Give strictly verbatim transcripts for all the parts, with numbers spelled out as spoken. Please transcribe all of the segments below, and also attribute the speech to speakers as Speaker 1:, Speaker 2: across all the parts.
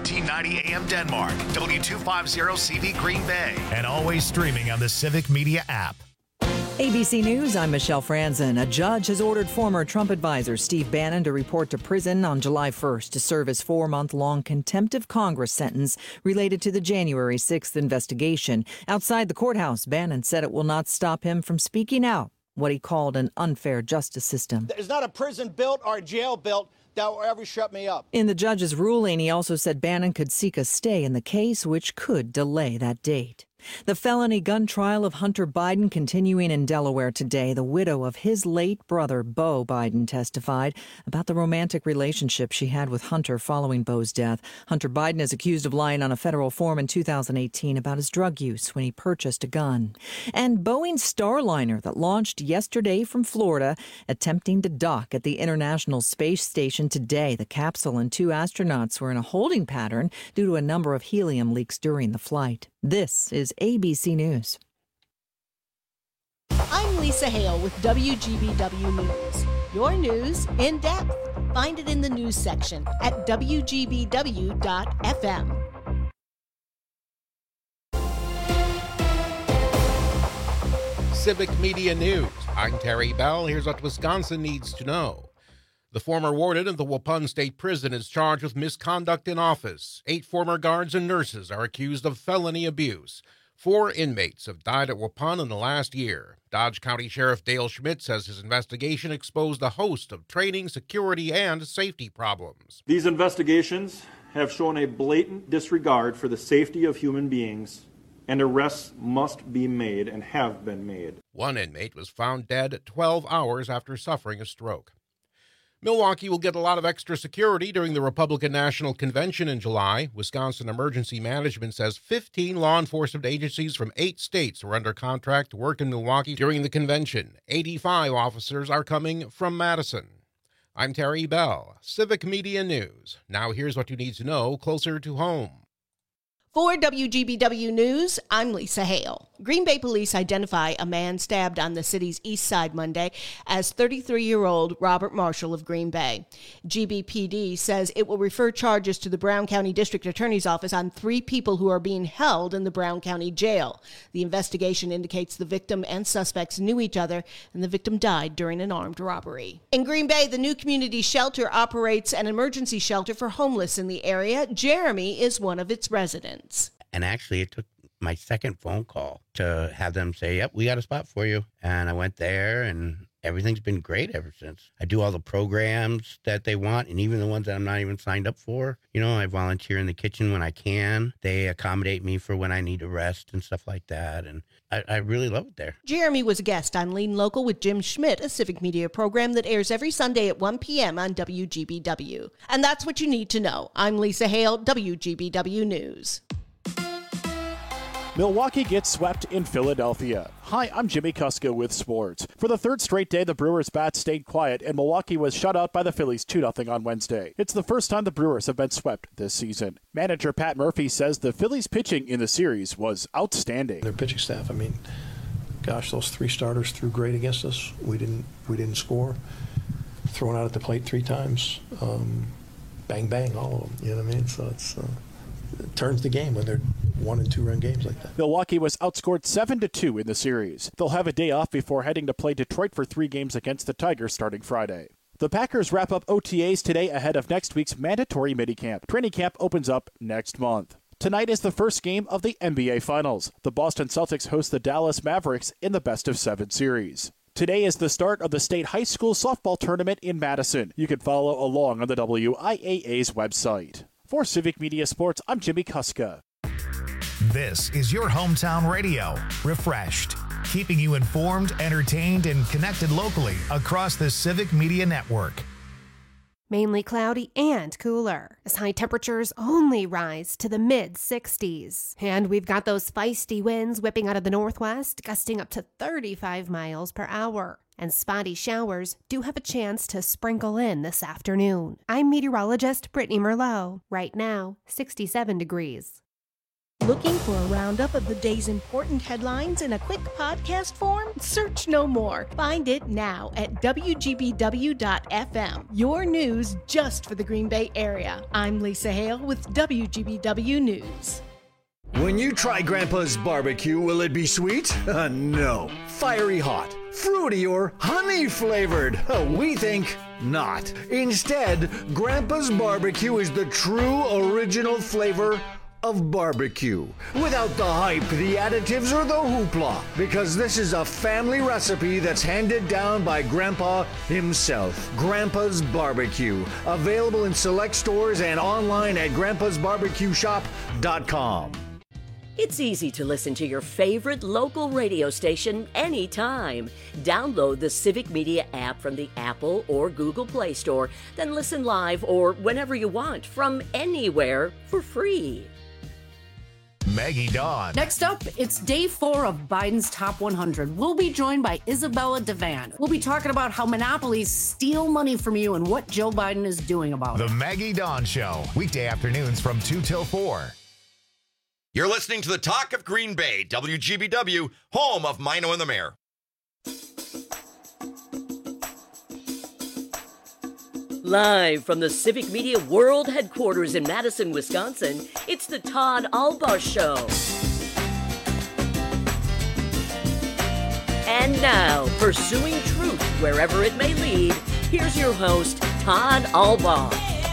Speaker 1: fourteen ninety A M Denmark, W two fifty C V Green Bay, and always streaming on the Civic Media app.
Speaker 2: A B C News, I'm Michelle Franzen. A judge has ordered former Trump advisor Steve Bannon to report to prison on July first to serve his four-month-long contempt of Congress sentence related to the January sixth investigation. Outside the courthouse, Bannon said it will not stop him from speaking out, what he called an unfair justice system.
Speaker 3: There's not a prison built or a jail built that will ever shut me up.
Speaker 2: In the judge's ruling, he also said Bannon could seek a stay in the case, which could delay that date. The felony gun trial of Hunter Biden continuing in Delaware today. The widow of his late brother, Beau Biden, testified about the romantic relationship she had with Hunter following Beau's death. Hunter Biden is accused of lying on a federal form in two thousand eighteen about his drug use when he purchased a gun. And Boeing's Starliner that launched yesterday from Florida, attempting to dock at the International Space Station today. The capsule and two astronauts were in a holding pattern due to a number of helium leaks during the flight. This is A B C News.
Speaker 4: I'm Lisa Hale with W G B W News. Your news in depth. Find it in the news section at W G B W dot F M.
Speaker 5: Civic Media News. I'm Terry Bell. Here's what Wisconsin needs to know. The former warden of the Waupun State Prison is charged with misconduct in office. Eight former guards and nurses are accused of felony abuse. Four inmates have died at Waupun in the last year. Dodge County Sheriff Dale Schmidt says his investigation exposed a host of training, security, and safety problems.
Speaker 6: These investigations have shown a blatant disregard for the safety of human beings, and arrests must be made and have been made.
Speaker 5: One inmate was found dead twelve hours after suffering a stroke. Milwaukee will get a lot of extra security during the Republican National Convention in July. Wisconsin Emergency Management says fifteen law enforcement agencies from eight states are under contract to work in Milwaukee during the convention. eighty-five officers are coming from Madison. I'm Terry Bell, Civic Media News. Now here's what you need to know closer to home.
Speaker 4: For W G B W News, I'm Lisa Hale. Green Bay police identify a man stabbed on the city's east side Monday as thirty-three-year-old Robert Marshall of Green Bay. G B P D says it will refer charges to the Brown County District Attorney's Office on three people who are being held in the Brown County Jail. The investigation indicates the victim and suspects knew each other, and the victim died during an armed robbery. In Green Bay, the new community shelter operates an emergency shelter for homeless in the area. Jeremy is one of its residents.
Speaker 7: And actually, it took my second phone call to have them say, yep, we got a spot for you. And I went there, and everything's been great ever since. I do all the programs that they want, and even the ones that I'm not even signed up for. You know, I volunteer in the kitchen when I can. They accommodate me for when I need to rest and stuff like that. And I, I really love it there.
Speaker 4: Jeremy was a guest on Lean Local with Jim Schmidt, a civic media program that airs every Sunday at one p.m. on W G B W. And that's what you need to know. I'm Lisa Hale, W G B W News.
Speaker 8: Milwaukee gets swept in Philadelphia. Hi, I'm Jimmy Kuska with sports. For the third straight day, the Brewers' bats stayed quiet, and Milwaukee was shut out by the Phillies two nothing on Wednesday. It's the first time the Brewers have been swept this season. Manager Pat Murphy says the Phillies' pitching in the series was outstanding.
Speaker 9: Their pitching staff, I mean, gosh, those three starters threw great against us. We didn't, we didn't score. Thrown out at the plate three times. Um, bang, bang, all of them. You know what I mean? So it's... Uh, It turns the game when they're one and two run games like that.
Speaker 8: Milwaukee was outscored seven to two in the series. They'll have a day off before heading to play Detroit for three games against the Tigers starting Friday. The Packers wrap up O T As today ahead of next week's mandatory minicamp. Training camp opens up next month. Tonight is the first game of the N B A Finals. The Boston Celtics host the Dallas Mavericks in the best of seven series. Today is the start of the state high school softball tournament in Madison. You can follow along on the W I A A's website. For Civic Media Sports, I'm Jimmy Kuska.
Speaker 1: This is your hometown radio, Refreshed, keeping you informed, entertained, and connected locally across the Civic Media Network.
Speaker 10: Mainly cloudy and cooler, as high temperatures only rise to the mid sixties. And we've got those feisty winds whipping out of the northwest, gusting up to thirty-five miles per hour. And spotty showers do have a chance to sprinkle in this afternoon. I'm meteorologist Brittany Merlot. Right now, sixty-seven degrees.
Speaker 4: Looking for a roundup of the day's important headlines in a quick podcast form? Search no more. Find it now at W G B W dot F M. Your news just for the Green Bay area. I'm Lisa Hale with W G B W News.
Speaker 11: When you try Grandpa's barbecue, will it be sweet? Uh, no. Fiery hot, fruity, or honey flavored? Uh, we think not. Instead, Grandpa's barbecue is the true original flavor of barbecue. Without the hype, the additives, or the hoopla. Because this is a family recipe that's handed down by Grandpa himself. Grandpa's Barbecue. Available in select stores and online at grandpas barbecue shop dot com.
Speaker 12: It's easy to listen to your favorite local radio station anytime. Download the Civic Media app from the Apple or Google Play Store, then listen live or whenever you want from anywhere for free.
Speaker 1: Maggie Dawn.
Speaker 13: Next up, it's day four of Biden's Top one hundred. We'll be joined by Isabella Devan. We'll be talking about how monopolies steal money from you and what Joe Biden is doing about
Speaker 1: The
Speaker 13: it.
Speaker 1: The Maggie Dawn Show. Weekday afternoons from two till four.
Speaker 14: You're listening to the Talk of Green Bay, W G B W, home of Mino and the Mayor.
Speaker 12: Live from the Civic Media World Headquarters in Madison, Wisconsin, it's the Todd Albaugh Show. And now, pursuing truth wherever it may lead, here's your host, Todd Albaugh.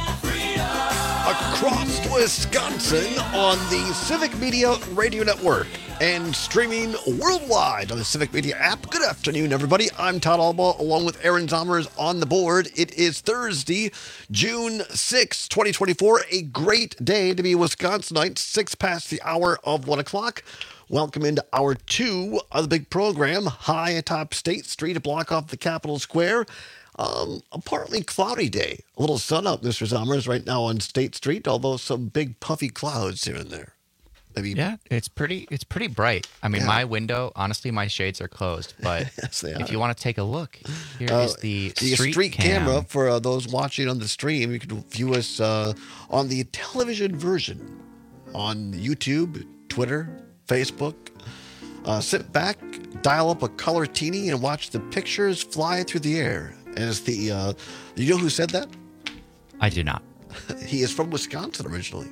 Speaker 15: Across Wisconsin on the Civic Media Radio Network and streaming worldwide on the Civic Media app. Good afternoon, everybody. I'm Todd Albaugh, along with Aaron Zomers on the board. It is Thursday, June sixth, twenty twenty-four. A great day to be a Wisconsinite, six past the hour of one o'clock. Welcome into hour two of the big program, high atop State Street, a block off the Capitol Square. Um, a partly cloudy day. A little sun out, Mister Zomers, right now on State Street, although some big puffy clouds here and there. Maybe.
Speaker 16: Yeah, it's pretty It's pretty bright. I mean,
Speaker 15: Yeah.
Speaker 16: my window, honestly, my shades are closed. But
Speaker 15: yes, they
Speaker 16: if
Speaker 15: are.
Speaker 16: you want to take a look, here
Speaker 15: Uh,
Speaker 16: is the
Speaker 15: the
Speaker 16: street,
Speaker 15: street
Speaker 16: cam.
Speaker 15: camera for uh, those watching on the stream. You can view us uh, on the television version on YouTube, Twitter, Facebook. Uh, sit back, dial up a color teeny, and watch the pictures fly through the air. As the, uh, you know who said that?
Speaker 16: I do not.
Speaker 15: He is from Wisconsin originally.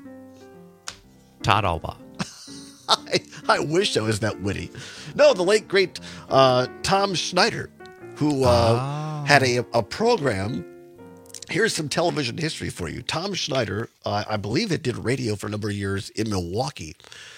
Speaker 16: Todd Albaugh.
Speaker 15: I, I wish I was that witty. No, the late, great uh, Tom Schneider, who uh,
Speaker 16: Oh.
Speaker 15: had a, a program. Here's some television history for you. Tom Schneider, uh, I believe it did radio for a number of years in Milwaukee.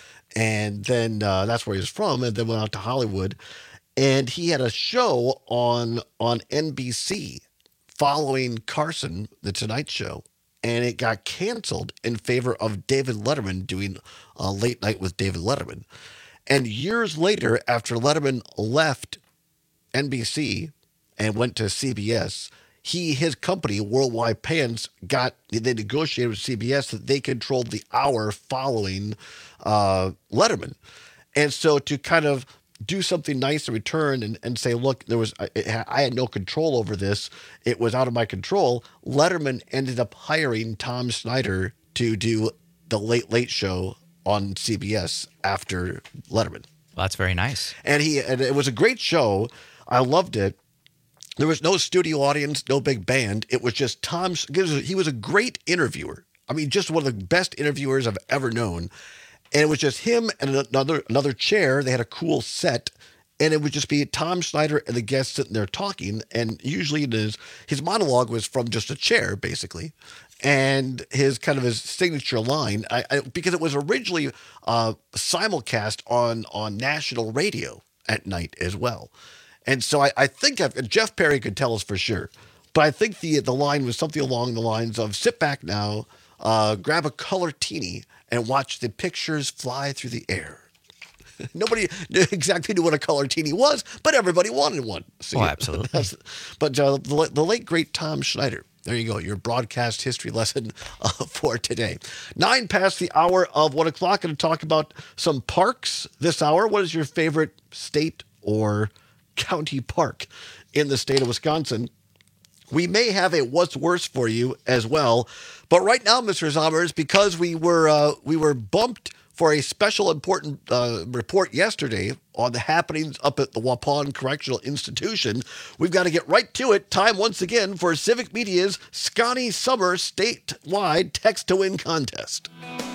Speaker 15: And then uh, that's where he was from, and then went out to Hollywood. And he had a show on on N B C following Carson, The Tonight Show, and it got canceled in favor of David Letterman doing a Late Night with David Letterman. And years later, after Letterman left N B C and went to C B S, he, his company, Worldwide Pants, got, they negotiated with C B S that they controlled the hour following uh, Letterman. And so to kind of do something nice in return and, and say, look, there was I, I had no control over this. It was out of my control. Letterman ended up hiring Tom Schneider to do the Late Late Show on C B S after Letterman.
Speaker 16: Well, that's very nice.
Speaker 15: And he and it was a great show. I loved it. There was no studio audience, no big band. It was just Tom. He was a great interviewer. I mean, just one of the best interviewers I've ever known. And it was just him and another another chair. They had a cool set, and it would just be Tom Schneider and the guests sitting there talking. And usually his his monologue was from just a chair, basically, and his kind of his signature line. I, I, because it was originally uh, simulcast on on national radio at night as well, and so I, I think I've, Jeff Perry could tell us for sure, but I think the the line was something along the lines of "Sit back now, uh, grab a color teeny, and watch the pictures fly through the air." Nobody knew exactly knew what a color teeny was, but everybody wanted one. So,
Speaker 16: Oh, absolutely.
Speaker 15: that's- but uh, the, the late, great Tom Schneider. There you go, your broadcast history lesson uh, for today. Nine past the hour of one o'clock. Going to talk about some parks this hour. What is your favorite state or county park in the state of Wisconsin? We may have a what's worse for you as well. But right now, Mister Zomers, because we were uh, we were bumped for a special important uh, report yesterday on the happenings up at the Waupun Correctional Institution. We've got to get right to it. Time once again for Civic Media's Scotty Summer statewide Text to Win contest.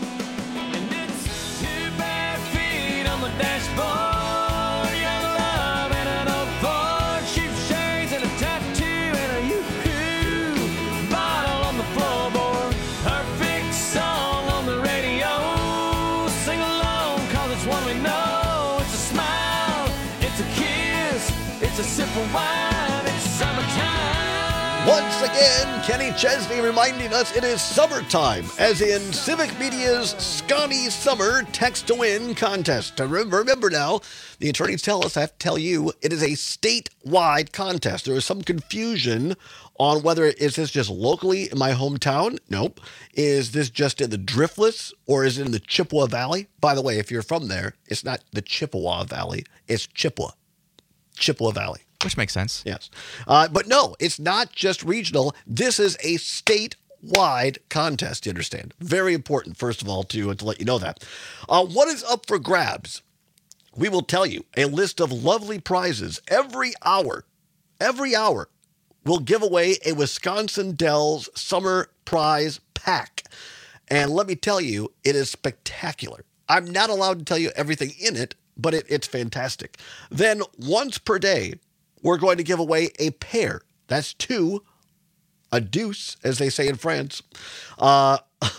Speaker 15: Once again, Kenny Chesney reminding us it is summertime, as in Civic Media's Scotty Summer Text to Win contest. Remember, remember now, the attorneys tell us, I have to tell you, it is a statewide contest. There is some confusion on whether is this just locally in my hometown? Nope. Is this just in the Driftless or is it in the Chippewa Valley? By the way, if you're from there, it's not the Chippewa Valley, it's Chippewa. Chippewa Valley.
Speaker 16: Which makes sense.
Speaker 15: Yes. Uh, but no, it's not just regional. This is a statewide contest, you understand. Very important, first of all, to, to let you know that. Uh, what is up for grabs? We will tell you a list of lovely prizes every hour. Every hour, we'll give away a Wisconsin Dells Summer Prize Pack. And let me tell you, it is spectacular. I'm not allowed to tell you everything in it, but it, it's fantastic. Then once per day, we're going to give away a pair. That's two, a deuce, as they say in France, uh,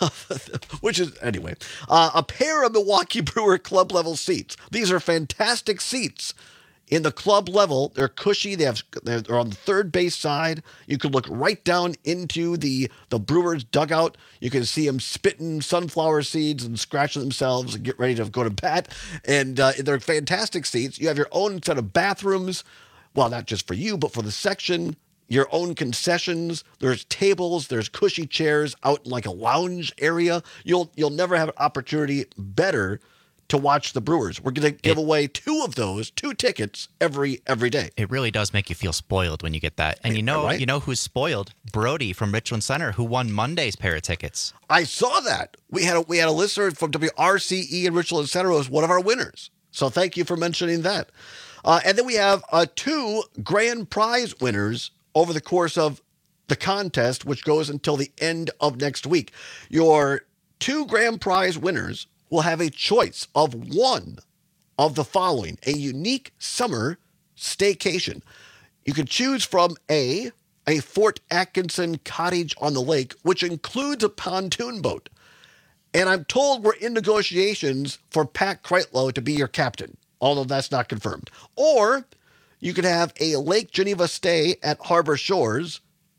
Speaker 15: which is, anyway, uh, a pair of Milwaukee Brewer club level seats. These are fantastic seats. In the club level, they're cushy. They have, they're on the third base side. You can look right down into the, the Brewers dugout. You can see them spitting sunflower seeds and scratching themselves and get ready to go to bat. And uh, they're fantastic seats. You have your own set of bathrooms. Well, not just for you, but for the section, your own concessions. There's tables, there's cushy chairs out in like a lounge area. You'll you'll never have an opportunity better to watch the Brewers. We're going to give it, away two of those, two tickets every every day.
Speaker 16: It really does make you feel spoiled when you get that. And you know, right? you know who's spoiled? Brody from Richland Center, who won Monday's pair of tickets.
Speaker 15: I saw that. We had a, we had a listener from W R C E in Richland Center who was one of our winners. So thank you for mentioning that. Uh, and then we have uh, two grand prize winners over the course of the contest, which goes until the end of next week. Your two grand prize winners will have a choice of one of the following: a unique summer staycation. You can choose from A, a Fort Atkinson cottage on the lake, which includes a pontoon boat. And I'm told we're in negotiations for Pat Kreitlow to be your captain, although that's not confirmed. Or you could have a Lake Geneva stay at Harbor Shores,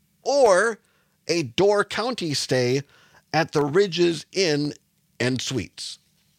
Speaker 15: or a Door County stay at the Ridges Inn and Suites.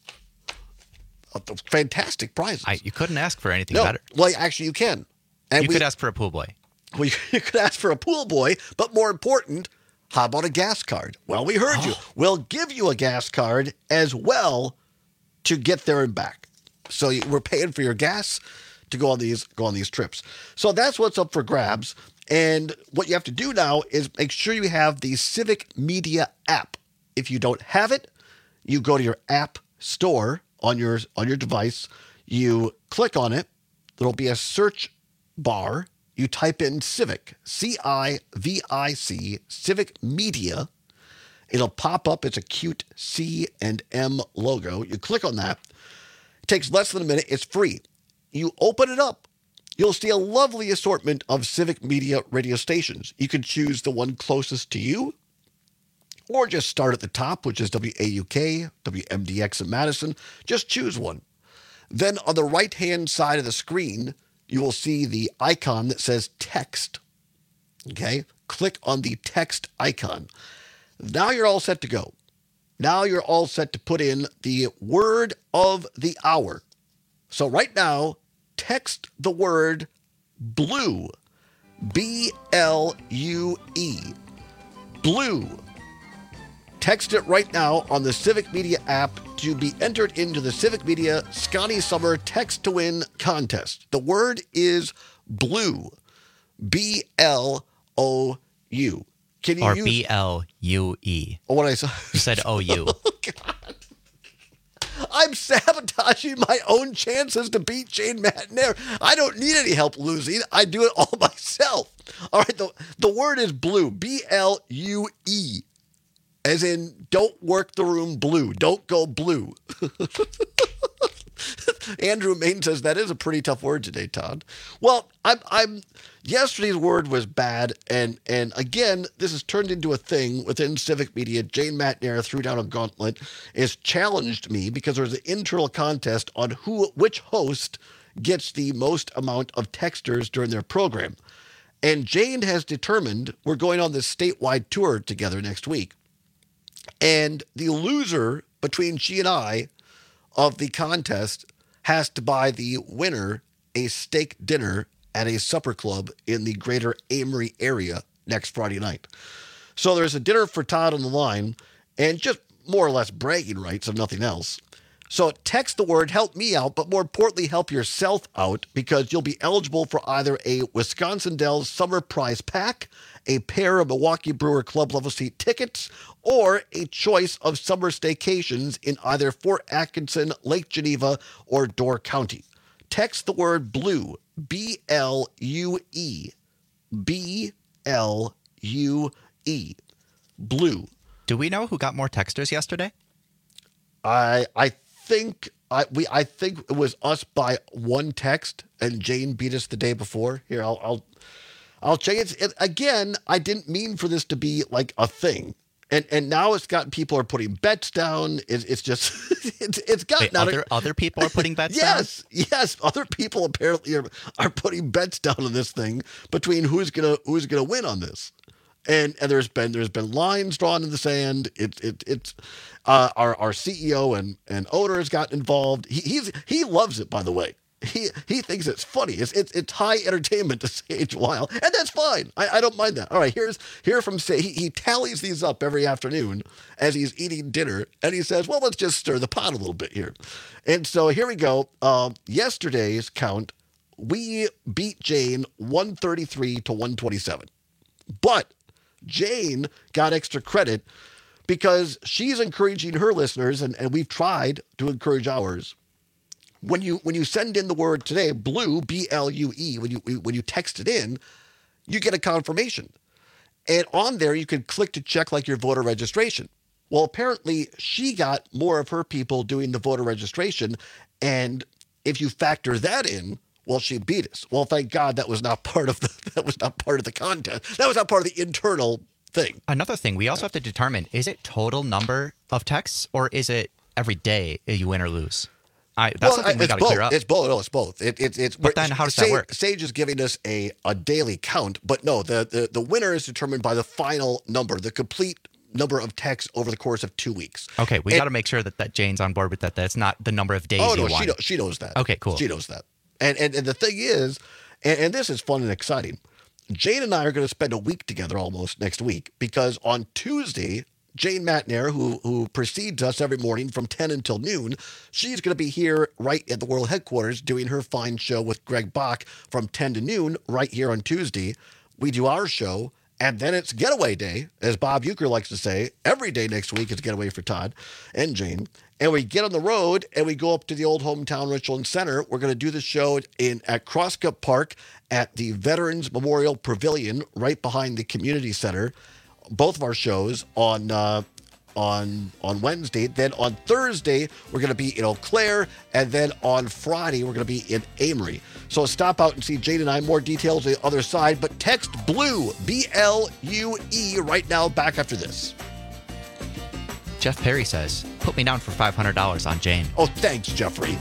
Speaker 15: Fantastic prizes.
Speaker 16: I, you couldn't ask for anything
Speaker 15: no,
Speaker 16: better.
Speaker 15: Well, actually, you can. And
Speaker 16: you
Speaker 15: we,
Speaker 16: could ask for a pool boy.
Speaker 15: Well, you could ask for a pool boy, but more important, how about a gas card? Well, we heard oh. you. We'll give you a gas card as well to get there and back. So we're paying for your gas to go on these go on these trips. So that's what's up for grabs. And what you have to do now is make sure you have the Civic Media app. If you don't have it, you go to your app store on your on your device. You click on it. There'll be a search bar. You type in Civic, C I V I C, Civic Media. It'll pop up. It's a cute C and M logo. You click on that. It takes less than a minute. It's free. You open it up. You'll see a lovely assortment of Civic Media radio stations. You can choose the one closest to you, or just start at the top, which is W A U K, W M D X in Madison. Just choose one. Then on the right-hand side of the screen, you will see the icon that says text. Okay? Click on the text icon. Now you're all set to go. Now you're all set to put in the word of the hour. So right now, text the word blue. B L U E. Blue. Text it right now on the Civic Media app to be entered into the Civic Media Scotty Summer Text to Win contest. The word is blue. B L O U. Can you
Speaker 16: or
Speaker 15: use...
Speaker 16: B L U E.
Speaker 15: Oh, what I saw.
Speaker 16: You said O U.
Speaker 15: Oh, God. I sabotaging my own chances to beat Jane McNair. I don't need any help losing. I do it all myself. All right, the, the word is blue, B L U E, as in don't work the room blue. Don't go blue. Andrew Main says that is a pretty tough word today, Todd. Well, I'm, I'm. Yesterday's word was bad, and and again, this has turned into a thing within civic media. Jane McNair threw down a gauntlet, has challenged me because there's an internal contest on who, which host gets the most amount of texters during their program, and Jane has determined we're going on this statewide tour together next week, and the loser between she and I of the contest has to buy the winner a steak dinner at a supper club in the greater Amory area next Friday night. So there's a dinner for Todd on the line and just more or less bragging rights if nothing else. So text the word help me out, but more importantly, help yourself out, because you'll be eligible for either a Wisconsin Dells Summer Prize Pack, a pair of Milwaukee Brewer Club level seat tickets, or a choice of summer staycations in either Fort Atkinson, Lake Geneva, or Door County. Text the word blue, B L U E, B L U E, blue.
Speaker 16: Do we know who got more texters yesterday?
Speaker 15: I I think I we I think it was us by one text, and Jane beat us the day before. Here, I'll I'll I'll check it. it again. I didn't mean for this to be like a thing. And and now it's gotten people are putting bets down. It's, it's just it's, it's gotten
Speaker 16: Wait, other a, other people are putting bets
Speaker 15: yes,
Speaker 16: down.
Speaker 15: Yes, yes, other people apparently are, are putting bets down on this thing between who's gonna who's gonna win on this. And and there's been there's been lines drawn in the sand. It it it's uh, our our C E O and and owner has gotten involved. He he's he loves it, by the way. He he thinks it's funny. It's it's, it's high entertainment to Sage Weil, and that's fine. I, I don't mind that. All right, here's here from Sage. He, he tallies these up every afternoon as he's eating dinner, and he says, "Well, let's just stir the pot a little bit here." And so here we go. Um, yesterday's count, we beat Jane one thirty-three to one twenty-seven, but Jane got extra credit because she's encouraging her listeners, and, and we've tried to encourage ours. When you when you send in the word today, blue, B L U E, when you when you text it in, you get a confirmation. And on there, you can click to check like your voter registration. Well, apparently, she got more of her people doing the voter registration. And if you factor that in, well, she beat us. Well, thank God that was not part of the that was not part of the contest. That was not part of the internal thing.
Speaker 16: Another thing, we also have to determine, is it total number of texts, or is it every day you win or lose? I, that's
Speaker 15: well,
Speaker 16: something we got to
Speaker 15: both.
Speaker 16: clear up.
Speaker 15: It's both. No, it's both. It, it, it's.
Speaker 16: But then how does
Speaker 15: Sage,
Speaker 16: that work?
Speaker 15: Sage is giving us a, a daily count, but no, the, the, the winner is determined by the final number, the complete number of texts over the course of two weeks.
Speaker 16: Okay, we got to make sure that, that Jane's on board with that. That's not the number of days
Speaker 15: oh,
Speaker 16: you
Speaker 15: no,
Speaker 16: won.
Speaker 15: she, know, she knows that.
Speaker 16: Okay, cool.
Speaker 15: She knows that. And, and, and the thing is, and, and this is fun and exciting, Jane and I are going to spend a week together almost next week, because on Tuesday, Jane McNair, who who precedes us every morning from ten until noon, she's going to be here right at the World Headquarters doing her fine show with Greg Bach from ten to noon right here on Tuesday. We do our show, and then it's getaway day, as Bob Euchre likes to say. Every day next week is getaway for Todd and Jane. And we get on the road, and we go up to the old hometown Richland Center. We're going to do the show in at Crosscup Park at the Veterans Memorial Pavilion right behind the community center. Both of our shows on uh, on on Wednesday. Then on Thursday, we're going to be in Eau Claire. And then on Friday, we're going to be in Amory. So stop out and see Jane and I. More details on the other side. But text BLUE, B L U E, right now, back after this.
Speaker 16: Jeff Perry says, put me down for five hundred dollars on Jane.
Speaker 15: Oh, thanks, Jeffrey.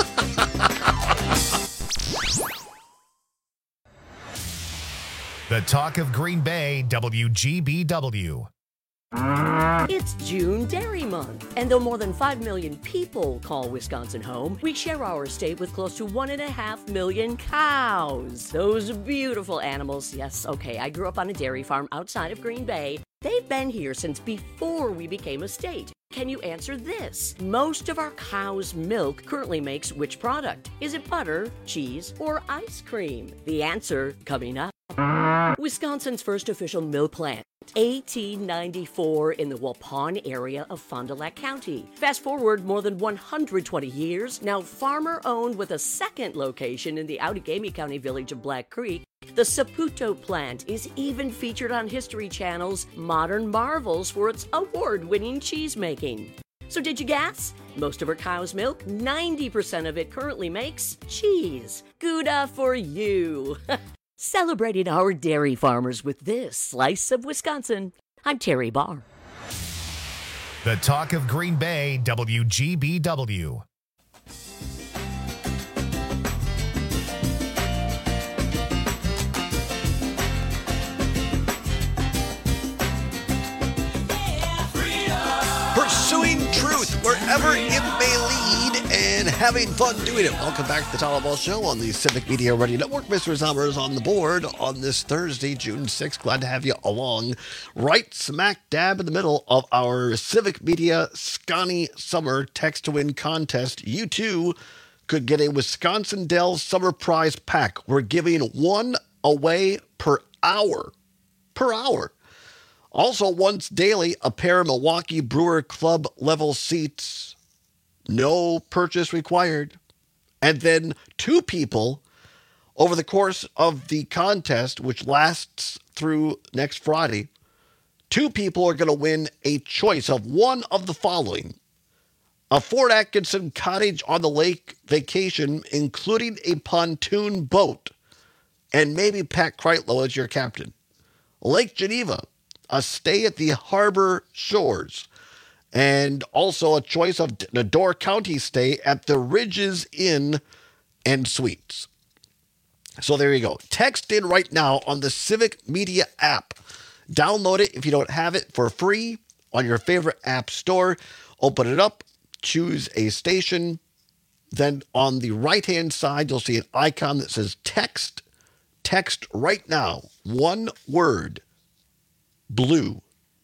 Speaker 1: The Talk of Green Bay, W G B W.
Speaker 12: It's June Dairy Month, and though more than five million people call Wisconsin home, we share our state with close to one and a half million cows. Those beautiful animals. Yes, okay, I grew up on a dairy farm outside of Green Bay. They've been here since before we became a state. Can you answer this? Most of our cow's milk currently makes which product? Is it butter, cheese, or ice cream? The answer coming up. Wisconsin's first official milk plant eighteen ninety-four in the Waupun area of Fond du Lac County. Fast forward more than one hundred twenty years, now farmer-owned with a second location in the Outagamie County village of Black Creek, the Saputo plant is even featured on History Channel's Modern Marvels for its award-winning cheese making. So did you guess? Most of our cow's milk, ninety percent of it currently makes cheese. Gouda for you. Celebrating our dairy farmers with this slice of Wisconsin. I'm Terry Barr.
Speaker 1: The Talk of Green Bay, W G B W.
Speaker 15: Pursuing truth wherever it may lead and having fun doing it. Welcome back to the Tyler Ball Show on the Civic Media Radio Network. Mister Zombers on the board on this Thursday, June sixth. Glad to have you along right smack dab in the middle of our Civic Media Scotty Summer Text to Win contest. You too could get a Wisconsin Dells Summer Prize Pack. We're giving one away per hour. Per hour. Also, once daily, a pair of Milwaukee Brewer Club level seats. No purchase required. And then two people over the course of the contest, which lasts through next Friday, two people are going to win a choice of one of the following. A Fort Atkinson cottage on the lake vacation, including a pontoon boat, and maybe Pat Kreitlow as your captain. Lake Geneva, a stay at the harbor shores, and also a choice of the Door County stay at the Ridges Inn and Suites. So there you go. Text in right now on the Civic Media app. Download it if you don't have it for free on your favorite app store. Open it up, choose a station. Then on the right-hand side, you'll see an icon that says text. Text right now, one word, blue,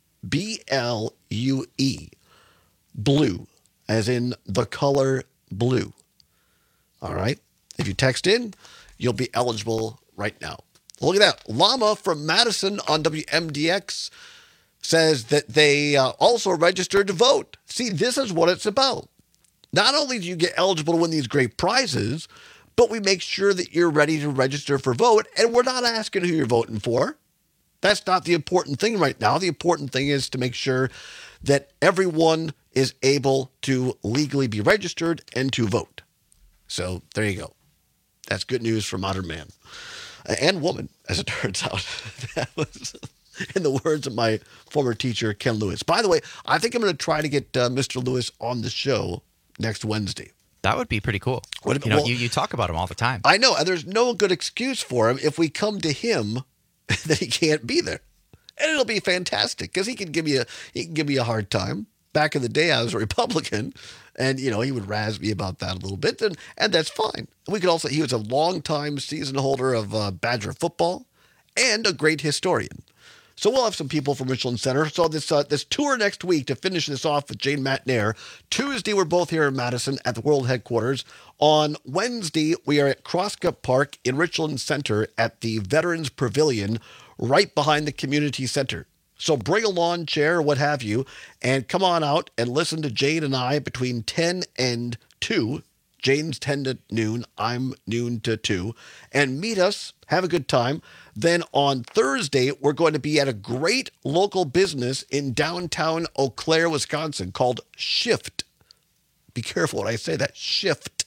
Speaker 15: B L U E, blue, as in the color blue. All right. If you text in, you'll be eligible right now. Look at that. Llama from Madison on W M D X says that they uh, also registered to vote. See, this is what it's about. Not only do you get eligible to win these great prizes, but we make sure that you're ready to register for vote, and we're not asking who you're voting for. That's not the important thing right now. The important thing is to make sure that everyone is able to legally be registered and to vote. So there you go. That's good news for modern man and woman, as it turns out. That was in the words of my former teacher, Ken Lewis. By the way, I think I'm going to try to get uh, Mister Lewis on the show next Wednesday.
Speaker 16: That would be pretty cool.
Speaker 15: What,
Speaker 16: you know,
Speaker 15: well,
Speaker 16: you, you talk about him all the time.
Speaker 15: I know, and there's no good excuse for him if we come to him that he can't be there. And it'll be fantastic because he can give me a he can give me a hard time. Back in the day, I was a Republican, and you know he would razz me about that a little bit, and and that's fine. We could also he was a longtime season holder of uh, Badger football and a great historian. So we'll have some people from Richland Center. So this uh, this tour next week to finish this off with Jane Matnair. Tuesday, we're both here in Madison at the World Headquarters. On Wednesday, we are at Crosscup Park in Richland Center at the Veterans Pavilion, right behind the community center. So bring a lawn chair or what have you, and come on out and listen to Jane and I between ten and two. Jane's ten to noon, I'm noon to two, and meet us, have a good time. Then on Thursday, we're going to be at a great local business in downtown Eau Claire, Wisconsin called Shift. Be careful when I say that, Shift.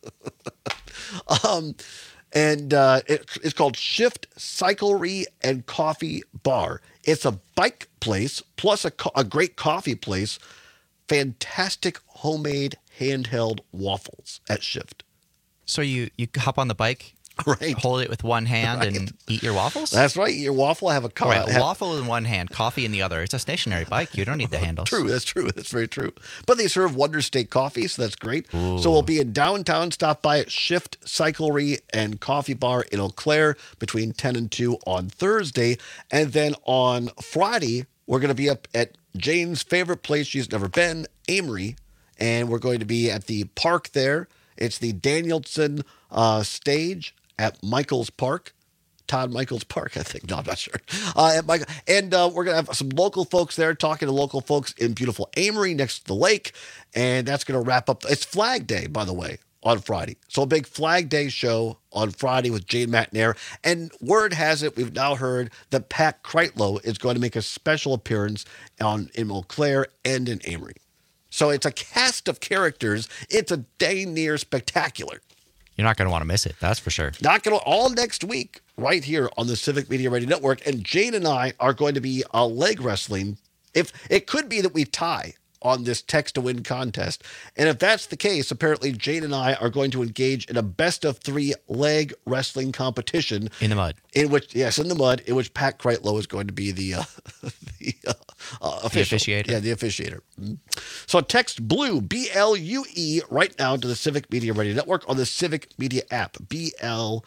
Speaker 15: um, and uh, it, it's called Shift Cyclery and Coffee Bar. It's a bike place plus a, co- a great coffee place. Fantastic homemade handheld waffles at Shift.
Speaker 16: So you, you hop on the bike,
Speaker 15: right?
Speaker 16: Hold it with one hand
Speaker 15: right.
Speaker 16: and eat your waffles?
Speaker 15: That's right. Eat your waffle. Have a co-
Speaker 16: right,
Speaker 15: have,
Speaker 16: waffle in one hand, coffee in the other. It's a stationary bike. You don't need the handles.
Speaker 15: True. That's true. That's very true. But they serve Wonder State coffee, so that's great.
Speaker 16: Ooh.
Speaker 15: So we'll be in downtown. Stop by at Shift Cyclery and Coffee Bar in Eau Claire between ten and two on Thursday. And then on Friday, we're going to be up at Jane's favorite place she's never been, Amory. And we're going to be at the park there. It's the Danielson uh, stage at Michael's Park. Todd Michaels Park, I think. No, I'm not sure. Uh, and Michael, and uh, we're going to have some local folks there talking to local folks in beautiful Amory next to the lake. And that's going to wrap up. It's Flag Day, by the way, on Friday. So a big Flag Day show on Friday with Jane McNair. And word has it, we've now heard that Pat Kreitlow is going to make a special appearance on in Eau Claire and in Amory. So it's a cast of characters. It's a dang near spectacular.
Speaker 16: You're not going to want to miss it, that's for sure.
Speaker 15: Not going to, all next week, right here on the Civic Media Radio Network. And Jane and I are going to be uh, leg wrestling. If it could be that we tie on this text to win contest. And if that's the case, apparently Jane and I are going to engage in a best of three leg wrestling competition.
Speaker 16: In the mud.
Speaker 15: In which, yes, in the mud, in which Pat Kreitlow is going to be the, uh, the uh, uh, official.
Speaker 16: The officiator.
Speaker 15: Yeah, the officiator. So text BLUE, B L U E, right now to the Civic Media Radio Network on the Civic Media app, B L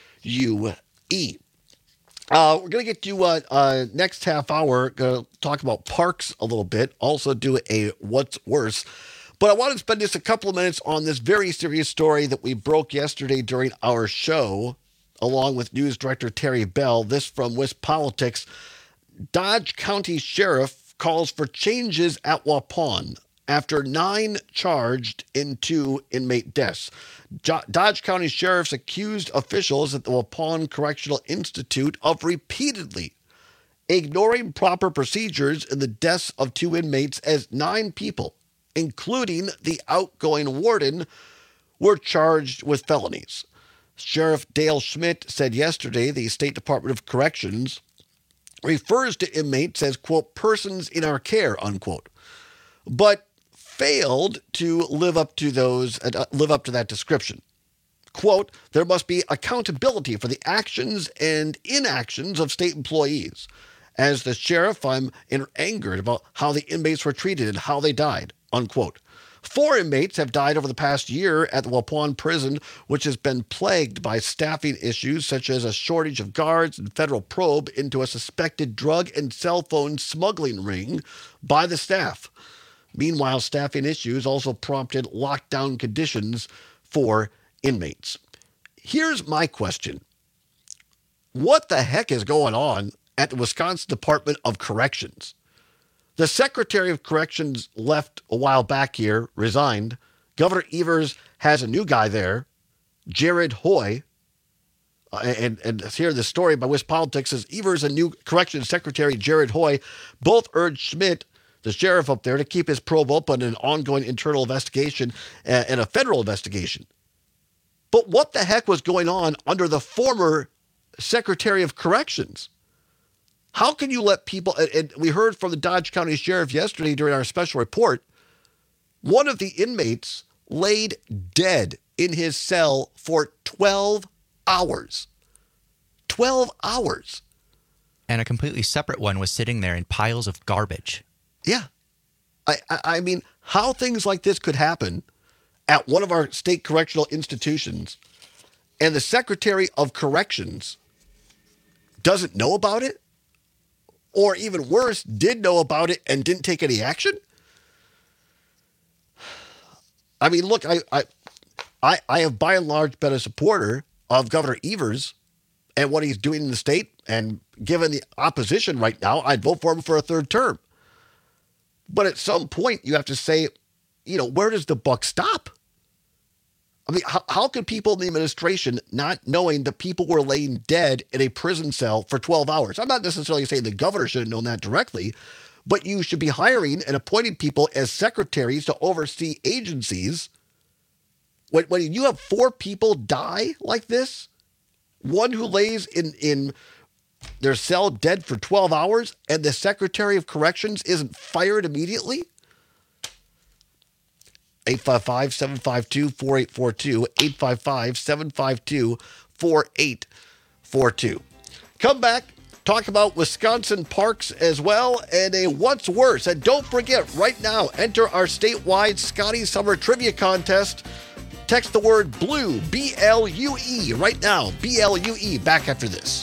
Speaker 15: U E. Uh, we're going to get to uh, uh, next half hour, going to talk about parks a little bit, also do a what's worse. But I want to spend just a couple of minutes on this very serious story that we broke yesterday during our show, along with news director Terry Bell. This from WisPolitics. Dodge County Sheriff calls for changes at Waupun after nine charged in two inmate deaths. Dodge County Sheriff's accused officials at the Waupun Correctional Institute of repeatedly ignoring proper procedures in the deaths of two inmates as nine people, including the outgoing warden, were charged with felonies. Sheriff Dale Schmidt said yesterday the State Department of Corrections refers to inmates as, quote, persons in our care, unquote, but failed to live up to those uh, live up to that description. Quote, there must be accountability for the actions and inactions of state employees. As the sheriff, I'm angered about how the inmates were treated and how they died, unquote. Four inmates have died over the past year at the Waupun prison, which has been plagued by staffing issues such as a shortage of guards and federal probe into a suspected drug and cell phone smuggling ring by the staff. Meanwhile, staffing issues also prompted lockdown conditions for inmates. Here's my question. What the heck is going on at the Wisconsin Department of Corrections? The Secretary of Corrections left a while back here, resigned. Governor Evers has a new guy there, Jared Hoy. Uh, and, and here the story by WisPolitics says Evers and new Corrections Secretary Jared Hoy both urged Schmidt, the sheriff up there, to keep his probe open in an ongoing internal investigation and a federal investigation. But what the heck was going on under the former Secretary of Corrections? How can you let people, and we heard from the Dodge County Sheriff yesterday during our special report, one of the inmates laid dead in his cell for twelve hours. twelve hours.
Speaker 16: And a completely separate one was sitting there in piles of garbage.
Speaker 15: Yeah. I, I, I mean, how things like this could happen at one of our state correctional institutions and the Secretary of Corrections doesn't know about it? Or even worse, did know about it and didn't take any action? I mean, look, I, I, I, I have by and large been a supporter of Governor Evers and what he's doing in the state. And given the opposition right now, I'd vote for him for a third term. But at some point, you have to say, you know, where does the buck stop? I mean, how, how can people in the administration not knowing that people were laying dead in a prison cell for twelve hours? I'm not necessarily saying the governor should have known that directly, but you should be hiring and appointing people as secretaries to oversee agencies. When, when you have four people die like this, one who lays in, in their cell dead for twelve hours, and the Secretary of Corrections isn't fired immediately? eight five five, seven five two, four eight four two, eight five five, seven five two, four eight four two. Come back, talk about Wisconsin parks as well, and a what's worse. And don't forget, right now, enter our statewide Scotty Summer Trivia Contest. Text the word BLUE, B L U E, right now, B L U E, back after this.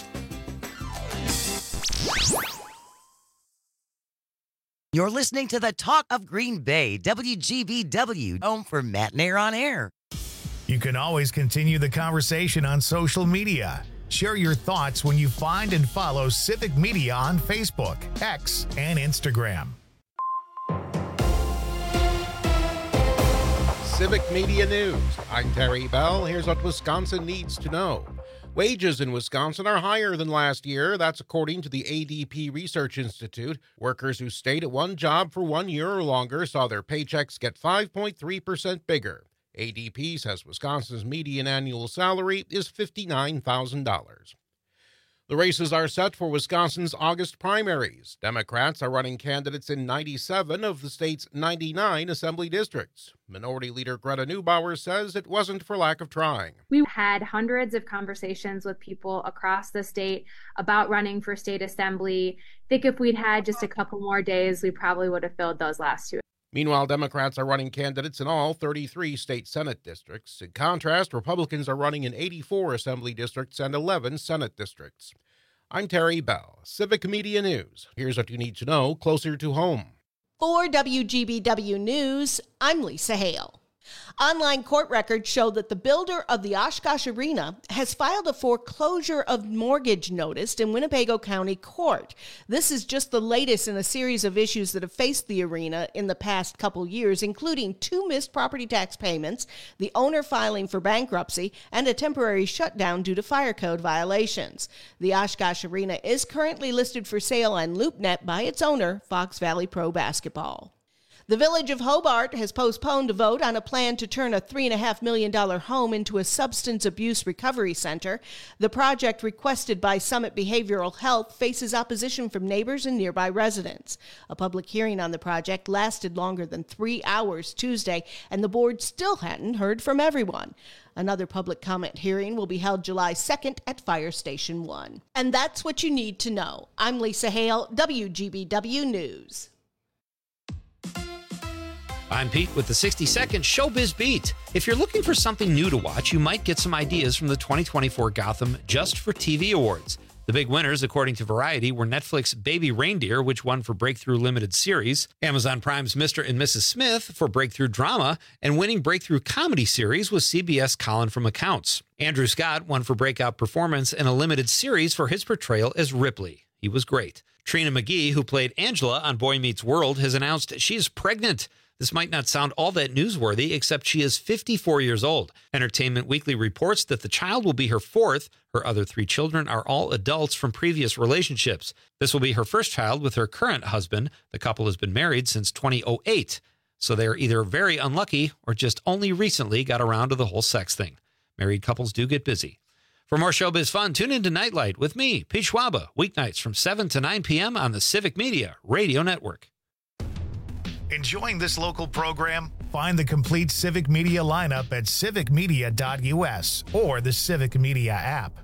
Speaker 17: You're listening to the Talk of Green Bay, W G B W, home for Matt Nair on Air.
Speaker 1: You can always continue the conversation on social media. Share your thoughts when you find and follow Civic Media on Facebook, X, and Instagram.
Speaker 5: Civic Media News. I'm Terry Bell. Here's what Wisconsin needs to know. Wages in Wisconsin are higher than last year. That's according to the A D P Research Institute. Workers who stayed at one job for one year or longer saw their paychecks get five point three percent bigger. A D P says Wisconsin's median annual salary is fifty-nine thousand dollars. The races are set for Wisconsin's August primaries. Democrats are running candidates in ninety-seven of the state's ninety-nine assembly districts. Minority Leader Greta Neubauer says it wasn't for lack of trying.
Speaker 18: We had hundreds of conversations with people across the state about running for state assembly. I think if we'd had just a couple more days, we probably would have filled those last two.
Speaker 5: Meanwhile, Democrats are running candidates in all thirty-three state Senate districts. In contrast, Republicans are running in eighty-four assembly districts and eleven Senate districts. I'm Terry Bell, Civic Media News. Here's what you need to know closer to home.
Speaker 4: For W G B W News, I'm Lisa Hale. Online court records show that the builder of the Oshkosh Arena has filed a foreclosure of mortgage notice in Winnebago County Court. This is just the latest in a series of issues that have faced the arena in the past couple years, including two missed property tax payments, the owner filing for bankruptcy, and a temporary shutdown due to fire code violations. The Oshkosh Arena is currently listed for sale on LoopNet by its owner, Fox Valley Pro Basketball. The Village of Hobart has postponed a vote on a plan to turn a three point five million dollars home into a substance abuse recovery center. The project, requested by Summit Behavioral Health, faces opposition from neighbors and nearby residents. A public hearing on the project lasted longer than three hours Tuesday, and the board still hadn't heard from everyone. Another public comment hearing will be held July second at Fire Station one. And that's what you need to know. I'm Lisa Hale, W G B W News.
Speaker 19: I'm Pete with the sixty second Showbiz Beat. If you're looking for something new to watch, you might get some ideas from the twenty twenty-four Gotham Just for T V Awards. The big winners, according to Variety, were Netflix Baby Reindeer, which won for Breakthrough Limited Series, Amazon Prime's Mister and Missus Smith for Breakthrough Drama, and winning Breakthrough Comedy Series was C B S Colin from Accounts. Andrew Scott won for Breakout Performance in a Limited Series for his portrayal as Ripley. He was great. Trina McGee, who played Angela on Boy Meets World, has announced she is pregnant. This might not sound all that newsworthy, except she is fifty-four years old. Entertainment Weekly reports that the child will be her fourth. Her other three children are all adults from previous relationships. This will be her first child with her current husband. The couple has been married since two thousand eight. So they are either very unlucky or just only recently got around to the whole sex thing. Married couples do get busy. For more showbiz fun, tune into Nightlight with me, Pete Schwaba, weeknights from seven to nine p.m. on the Civic Media Radio Network.
Speaker 1: Enjoying this local program? Find the complete Civic Media lineup at civic media dot u s or the Civic Media app.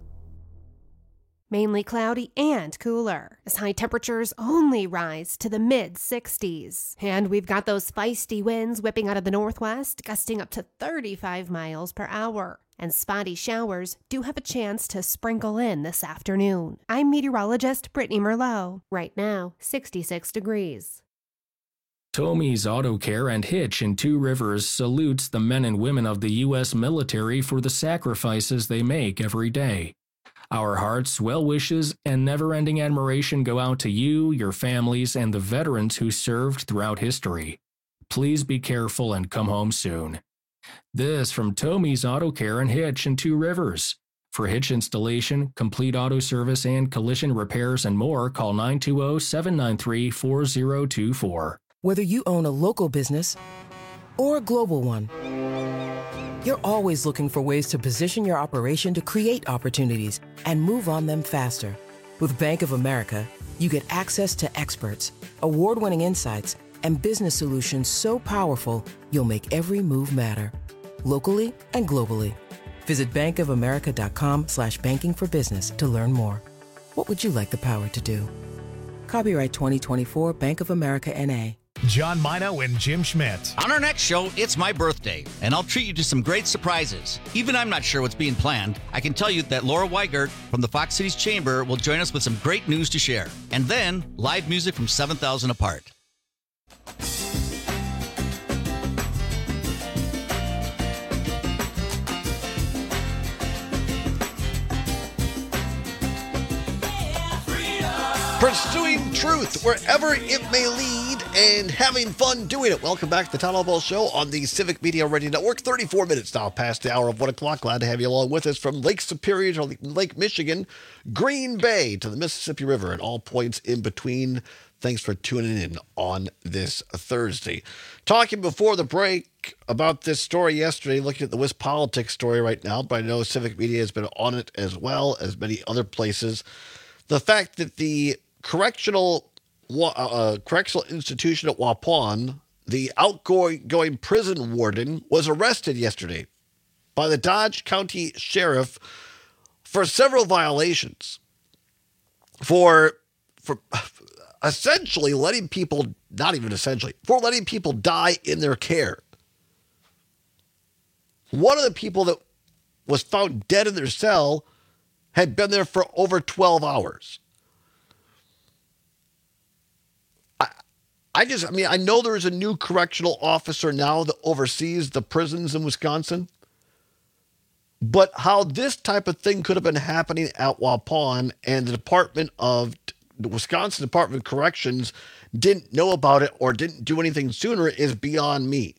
Speaker 10: Mainly cloudy and cooler, as high temperatures only rise to the mid sixties. And we've got those feisty winds whipping out of the northwest, gusting up to thirty-five miles per hour. And spotty showers do have a chance to sprinkle in this afternoon. I'm meteorologist Brittany Merlot. Right now, sixty-six degrees.
Speaker 20: Tommy's Auto Care and Hitch in Two Rivers salutes the men and women of the U S military for the sacrifices they make every day. Our hearts, well wishes, and never-ending admiration go out to you, your families, and the veterans who served throughout history. Please be careful and come home soon. This from Tommy's Auto Care and Hitch in Two Rivers. For hitch installation, complete auto service, and collision repairs and more, call nine two zero, seven nine three, four zero two four.
Speaker 21: Whether you own a local business or a global one, you're always looking for ways to position your operation to create opportunities and move on them faster. With Bank of America, you get access to experts, award-winning insights, and business solutions so powerful, you'll make every move matter, locally and globally. Visit bankofamerica.com slash banking for business to learn more. What would you like the power to do? Copyright twenty twenty-four Bank of America N A
Speaker 1: John Mino and Jim Schmidt.
Speaker 22: On our next show, it's my birthday, and I'll treat you to some great surprises. Even I'm not sure what's being planned. I can tell you that Laura Weigert from the Fox Cities Chamber will join us with some great news to share. And then, live music from seven thousand Apart.
Speaker 15: Pursuing truth wherever it may lead and having fun doing it. Welcome back to the Town Hall Ball Show on the Civic Media Radio Network. thirty-four minutes now past the hour of one o'clock. Glad to have you along with us from Lake Superior to Lake Michigan, Green Bay to the Mississippi River, and all points in between. Thanks for tuning in on this Thursday. Talking before the break about this story yesterday, looking at the WisPolitics story right now, but I know Civic Media has been on it as well as many other places. The fact that the correctional uh, correctional institution at Waupun, the outgoing going prison warden, was arrested yesterday by the Dodge County Sheriff for several violations. For for essentially letting people, not even essentially, for letting people die in their care. One of the people that was found dead in their cell had been there for over twelve hours. I, I just, I mean, I know there's a new correctional officer now that oversees the prisons in Wisconsin, but how this type of thing could have been happening at Waupun and the Department of, the Wisconsin Department of Corrections didn't know about it or didn't do anything sooner is beyond me.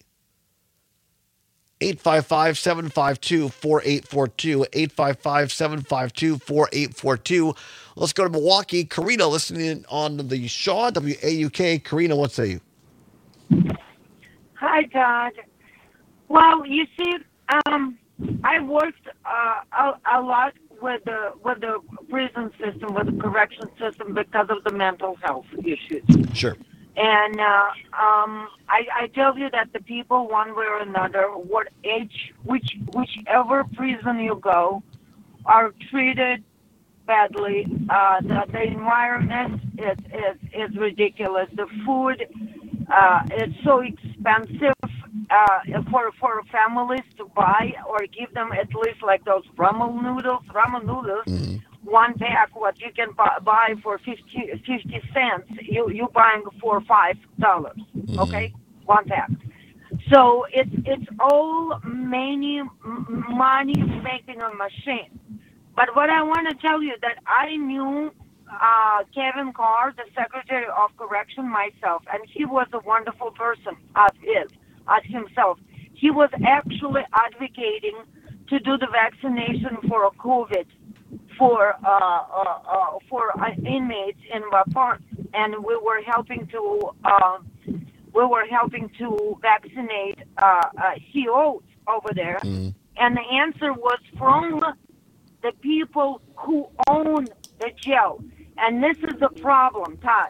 Speaker 15: eight five five, seven five two, four eight four two, eight five five, seven five two, four eight four two. Let's go to Milwaukee. Karina listening on the Shaw, W A U K. Karina, what say you?
Speaker 2: Hi, Todd. Well, you see, um, I worked uh, a, a lot with the with the prison system, with the correction system because of the mental health issues.
Speaker 15: Sure.
Speaker 2: And uh, um, I, I tell you that the people, one way or another, what age, which whichever prison you go, are treated badly. Uh, the, the environment is, is is ridiculous. The food uh, is so expensive uh, for for families to buy or give them at least like those ramen noodles. Ramen noodles. Mm-hmm. One pack, what you can buy for fifty, fifty cents, you you buying for five dollars. Mm-hmm. Okay, one pack. So it's it's all money money making a machine. But what I want to tell you that I knew uh, Kevin Carr, the Secretary of Correction, myself, and he was a wonderful person as is as himself. He was actually advocating to do the vaccination for COVID. For uh, uh, uh, for uh, inmates in Waupun, and we were helping to uh, we were helping to vaccinate uh, uh, C Os over there, mm. and the answer was from the people who own the jail, and this is the problem, Todd.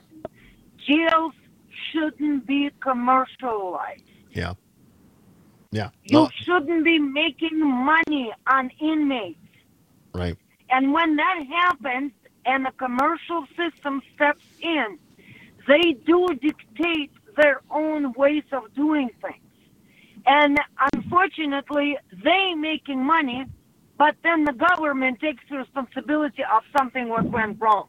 Speaker 2: Jails shouldn't be commercialized.
Speaker 15: Yeah, yeah.
Speaker 2: You
Speaker 15: well,
Speaker 2: shouldn't be making money on inmates.
Speaker 15: Right.
Speaker 2: And when that happens and the commercial system steps in, they do dictate their own ways of doing things. And unfortunately, they making money, but then the government takes responsibility of something what went wrong.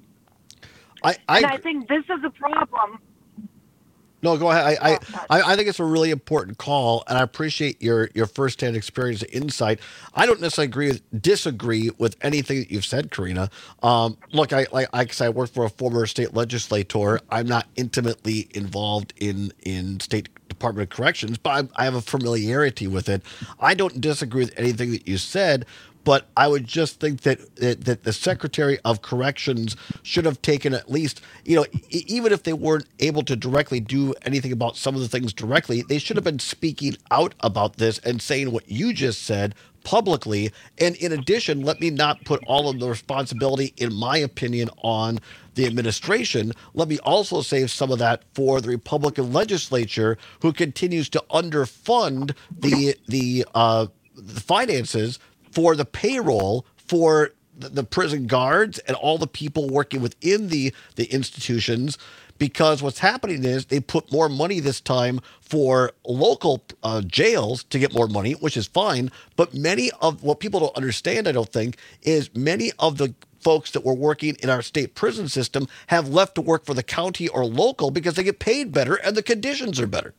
Speaker 15: I, I,
Speaker 2: and I think this is a problem.
Speaker 15: No, go ahead. I, I, I think it's a really important call, and I appreciate your, your firsthand experience and insight. I don't necessarily agree with, disagree with anything that you've said, Karina. Um, look, I like I, I work for a former state legislator. I'm not intimately involved in in state Department of Corrections, but I, I have a familiarity with it. I don't disagree with anything that you said. But I would just think that, that that the Secretary of Corrections should have taken at least, you know, e- even if they weren't able to directly do anything about some of the things directly, they should have been speaking out about this and saying what you just said publicly. And in addition, let me not put all of the responsibility, in my opinion, on the administration. Let me also save some of that for the Republican legislature, who continues to underfund the the, uh, the finances for the payroll for the prison guards and all the people working within the, the institutions, because what's happening is they put more money this time for local uh, jails to get more money, which is fine. But many of what people don't understand, I don't think, is many of the folks that were working in our state prison system have left to work for the county or local because they get paid better and the conditions are better.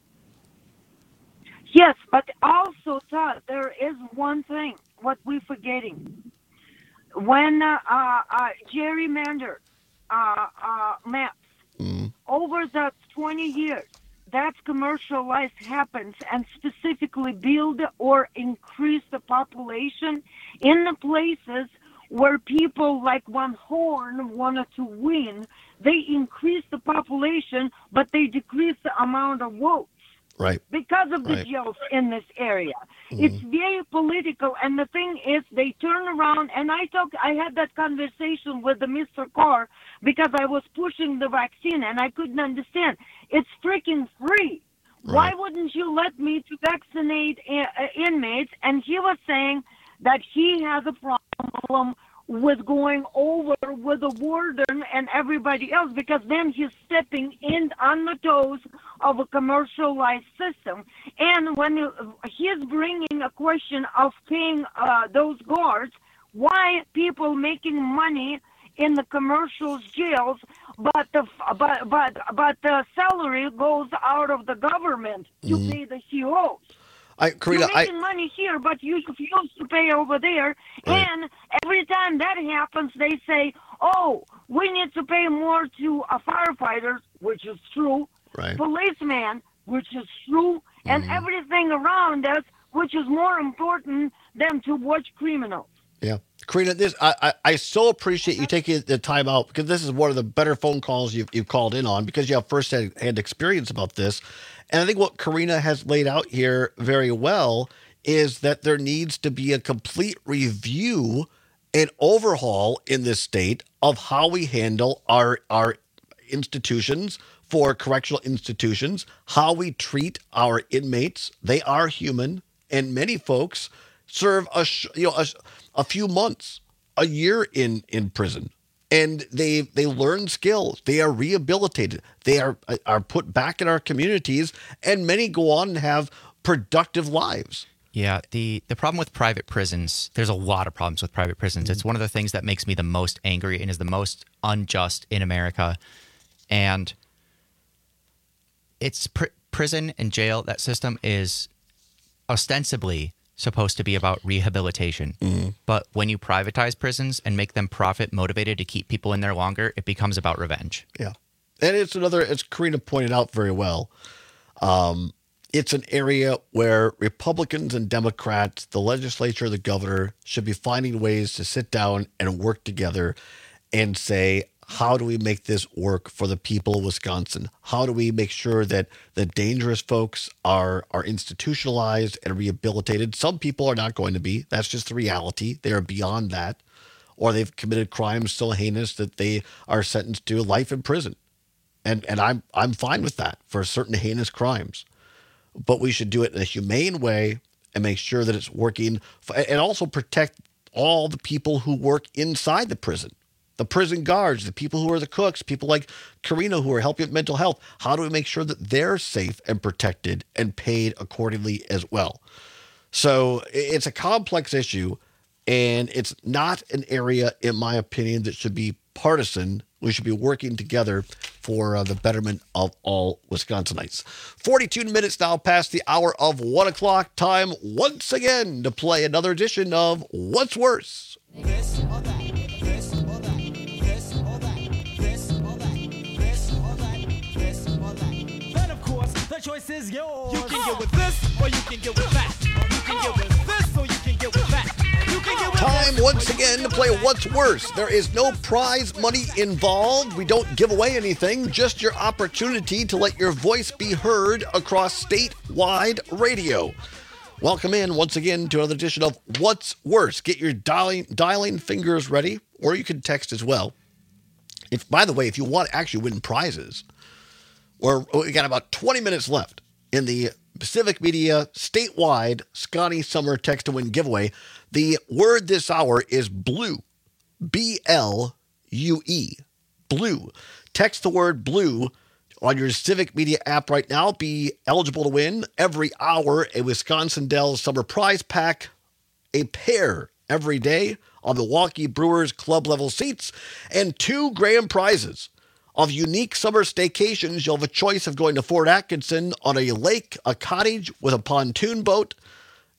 Speaker 2: Yes, but also, Todd, there is one thing what we're forgetting. When uh, uh, uh, gerrymandered uh, uh, maps.
Speaker 15: Mm.
Speaker 2: Over the twenty years, that commercialized happens and specifically build or increase the population in the places where people like Van Horn wanted to win. They increase the population, but they decrease the amount of votes.
Speaker 15: Right.
Speaker 2: Because of the
Speaker 15: Right.
Speaker 2: jails in this area.
Speaker 15: Mhm.
Speaker 2: It's very political, and the thing is, they turn around, and I talk, I had that conversation with the Mister Carr because I was pushing the vaccine, and I couldn't understand. It's freaking free. Why
Speaker 3: Right.
Speaker 2: wouldn't you let me to vaccinate uh, uh, inmates? And he was saying that he has a problem with going over with the warden and everybody else, because then he's stepping in on the toes of a commercialized system. And when you- he's bringing a question of paying uh, those guards, why people making money in the commercial jails, but the but but but the salary goes out of the government to
Speaker 15: Mhm.
Speaker 2: pay the C Os.
Speaker 15: I, Karina,
Speaker 2: You're
Speaker 15: I,
Speaker 2: making money here, but you refuse to pay over there.
Speaker 15: Right.
Speaker 2: And every time that happens, they say, "Oh, we need to pay more to a firefighter," which is true.
Speaker 15: Right.
Speaker 2: Policeman, which is true, and
Speaker 15: Mm-hmm.
Speaker 2: everything around us, which is more important than to watch criminals.
Speaker 15: yeah. Karina, this I, I, I so appreciate you taking the time out, because this is one of the better phone calls you've, you've called in on, because you have first-hand experience about this. And I think what Karina has laid out here very well is that there needs to be a complete review and overhaul in this state of how we handle our our institutions for correctional institutions, how we treat our inmates. They are human, and many folks serve a sh- you know a, a few months, a year in in prison, and they they learn skills. They are rehabilitated. They are are put back in our communities, and many go on and have productive lives.
Speaker 16: Yeah, the, the problem with private prisons, there's a lot of problems with private prisons. It's one of the things that makes me the most angry and is the most unjust in America. And it's pr- prison and jail, that system is ostensibly supposed to be about rehabilitation.
Speaker 15: Mm-hmm.
Speaker 16: But when you privatize prisons and make them profit motivated to keep people in there longer, it becomes about revenge.
Speaker 15: Yeah. And it's another, as Karina pointed out very well, um, it's an area where Republicans and Democrats, the legislature, the governor, should be finding ways to sit down and work together and say, how do we make this work for the people of Wisconsin? How do we make sure that the dangerous folks are are institutionalized and rehabilitated? Some people are not going to be. That's just the reality. They are beyond that. Or they've committed crimes so heinous that they are sentenced to life in prison. And and I'm I'm fine with that for certain heinous crimes. But we should do it in a humane way and make sure that it's working, and also protect all the people who work inside the prison. The prison guards, the people who are the cooks, people like Karina who are helping with mental health. How do we make sure that they're safe and protected and paid accordingly as well? So it's a complex issue, and it's not an area, in my opinion, that should be partisan. We should be working together for uh, the betterment of all Wisconsinites. forty-two minutes now past the hour of one o'clock. Time once again to play another edition of What's Worse.
Speaker 3: This or that, this or that, this or that, this or that, this or that, this or that. Then of course, the choice is yours. You can get with this or you can get with that. You can get with this or you can get with that. You can get with
Speaker 15: Time once again to play What's Worse. There is no prize money involved. We don't give away anything, just your opportunity to let your voice be heard across statewide radio. Welcome in once again to another edition of What's Worse. Get your dialing, dialing fingers ready, or you can text as well. If, by the way, if you want to actually win prizes, we're, we got about twenty minutes left in the Civic Media statewide Scotty Summer Text to Win giveaway. The word this hour is blue, B L U E, blue. Text the word blue on your Civic Media app right now. Be eligible to win every hour a Wisconsin Dells Summer Prize Pack, a pair every day on Milwaukee Brewers club level seats, and two grand prizes of unique summer staycations. You'll have a choice of going to Fort Atkinson on a lake, a cottage with a pontoon boat,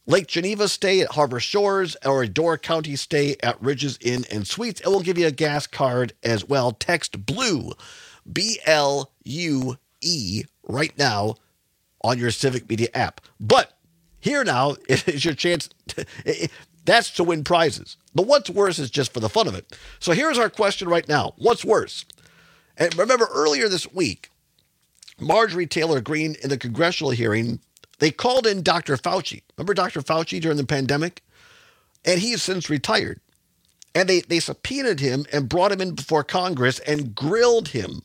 Speaker 15: Lake Geneva stay at Harbor Shores, or a Door County stay at Ridges Inn and Suites. And we'll give you a gas card as well. Text BLUE, B L U E, right now on your Civic Media app. But here now is your chance. To, that's to win prizes. But what's worse is just for the fun of it. So here's our question right now. What's worse? And remember, earlier this week, Marjorie Taylor Greene in the congressional hearing, they called in Doctor Fauci. Remember Doctor Fauci during the pandemic? And he has since retired. And they, they subpoenaed him and brought him in before Congress and grilled him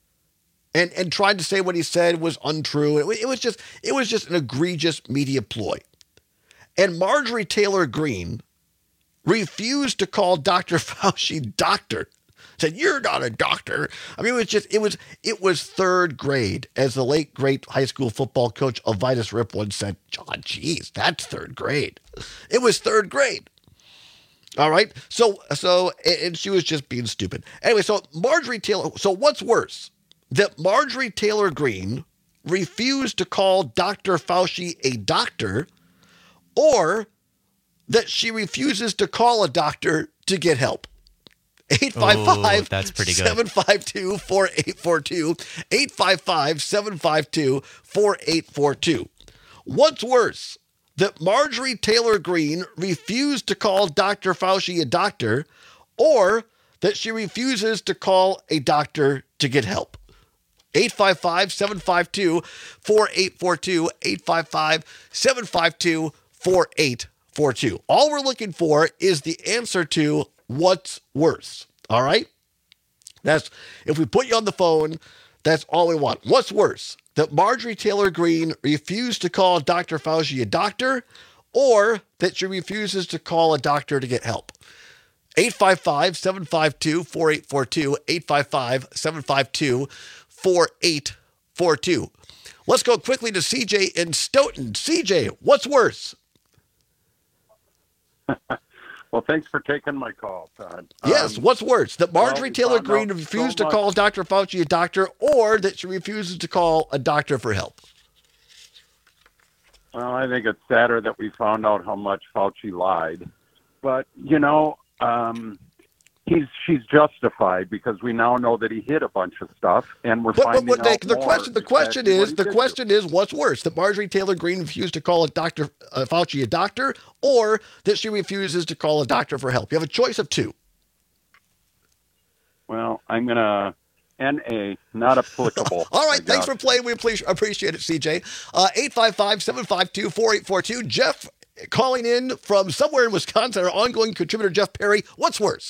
Speaker 15: and, and tried to say what he said was untrue. It, it was just it was just an egregious media ploy. And Marjorie Taylor Greene refused to call Doctor Fauci doctor. Said, "You're not a doctor." I mean, it was just, it was, it was third grade, as the late, great high school football coach Elvitus Rip once said. John, geez, that's third grade. It was third grade. All right. So, so, and she was just being stupid. Anyway, so Marjorie Taylor, so what's worse? That Marjorie Taylor Greene refused to call Doctor Fauci a doctor, or that she refuses to call a doctor to get help? eight five five,
Speaker 16: that's pretty good.
Speaker 15: seven five two, four eight four two, eight five five, seven five two, four eight four two. What's worse, that Marjorie Taylor Greene refused to call Doctor Fauci a doctor, or that she refuses to call a doctor to get help? eight five five, seven five two, four eight four two, eight five five, seven five two, four eight four two. All we're looking for is the answer to what's worse. All right? That's, if we put you on the phone, that's all we want. What's worse? That Marjorie Taylor Greene refused to call Doctor Fauci a doctor, or that she refuses to call a doctor to get help? eight five five, seven five two, four eight four two, eight five five, seven five two, four eight four two. Let's go quickly to C J in Stoughton. C J, what's worse?
Speaker 6: Well, thanks for taking my call, Todd.
Speaker 15: Yes,
Speaker 6: Um,
Speaker 15: what's worse? That Marjorie
Speaker 6: well, we
Speaker 15: Taylor
Speaker 6: found
Speaker 15: Greene
Speaker 6: out
Speaker 15: refused
Speaker 6: so
Speaker 15: to call
Speaker 6: much-
Speaker 15: Doctor Fauci a doctor, or that she refuses to call a doctor for help?
Speaker 6: Well, I think it's sadder that we found out how much Fauci lied. But, you know, um, he's she's justified, because we now know that he hid a bunch of stuff, and we're
Speaker 15: But, but,
Speaker 6: finding
Speaker 15: but the,
Speaker 6: out
Speaker 15: the
Speaker 6: more
Speaker 15: question, the question
Speaker 6: exactly what
Speaker 15: is,
Speaker 6: he
Speaker 15: the
Speaker 6: did do.
Speaker 15: question is, what's worse? That Marjorie Taylor Greene refused to call a doctor uh, Fauci a doctor, or that she refuses to call a doctor for help? You have a choice of two.
Speaker 6: Well, I'm going to N A, not applicable.
Speaker 15: All right,
Speaker 6: I
Speaker 15: thanks
Speaker 6: guess.
Speaker 15: for playing. We appreciate appreciate it, C J. Uh, eight five five, seven five two, four eight four two. Jeff calling in from somewhere in Wisconsin, our ongoing contributor, Jeff Perry. What's worse?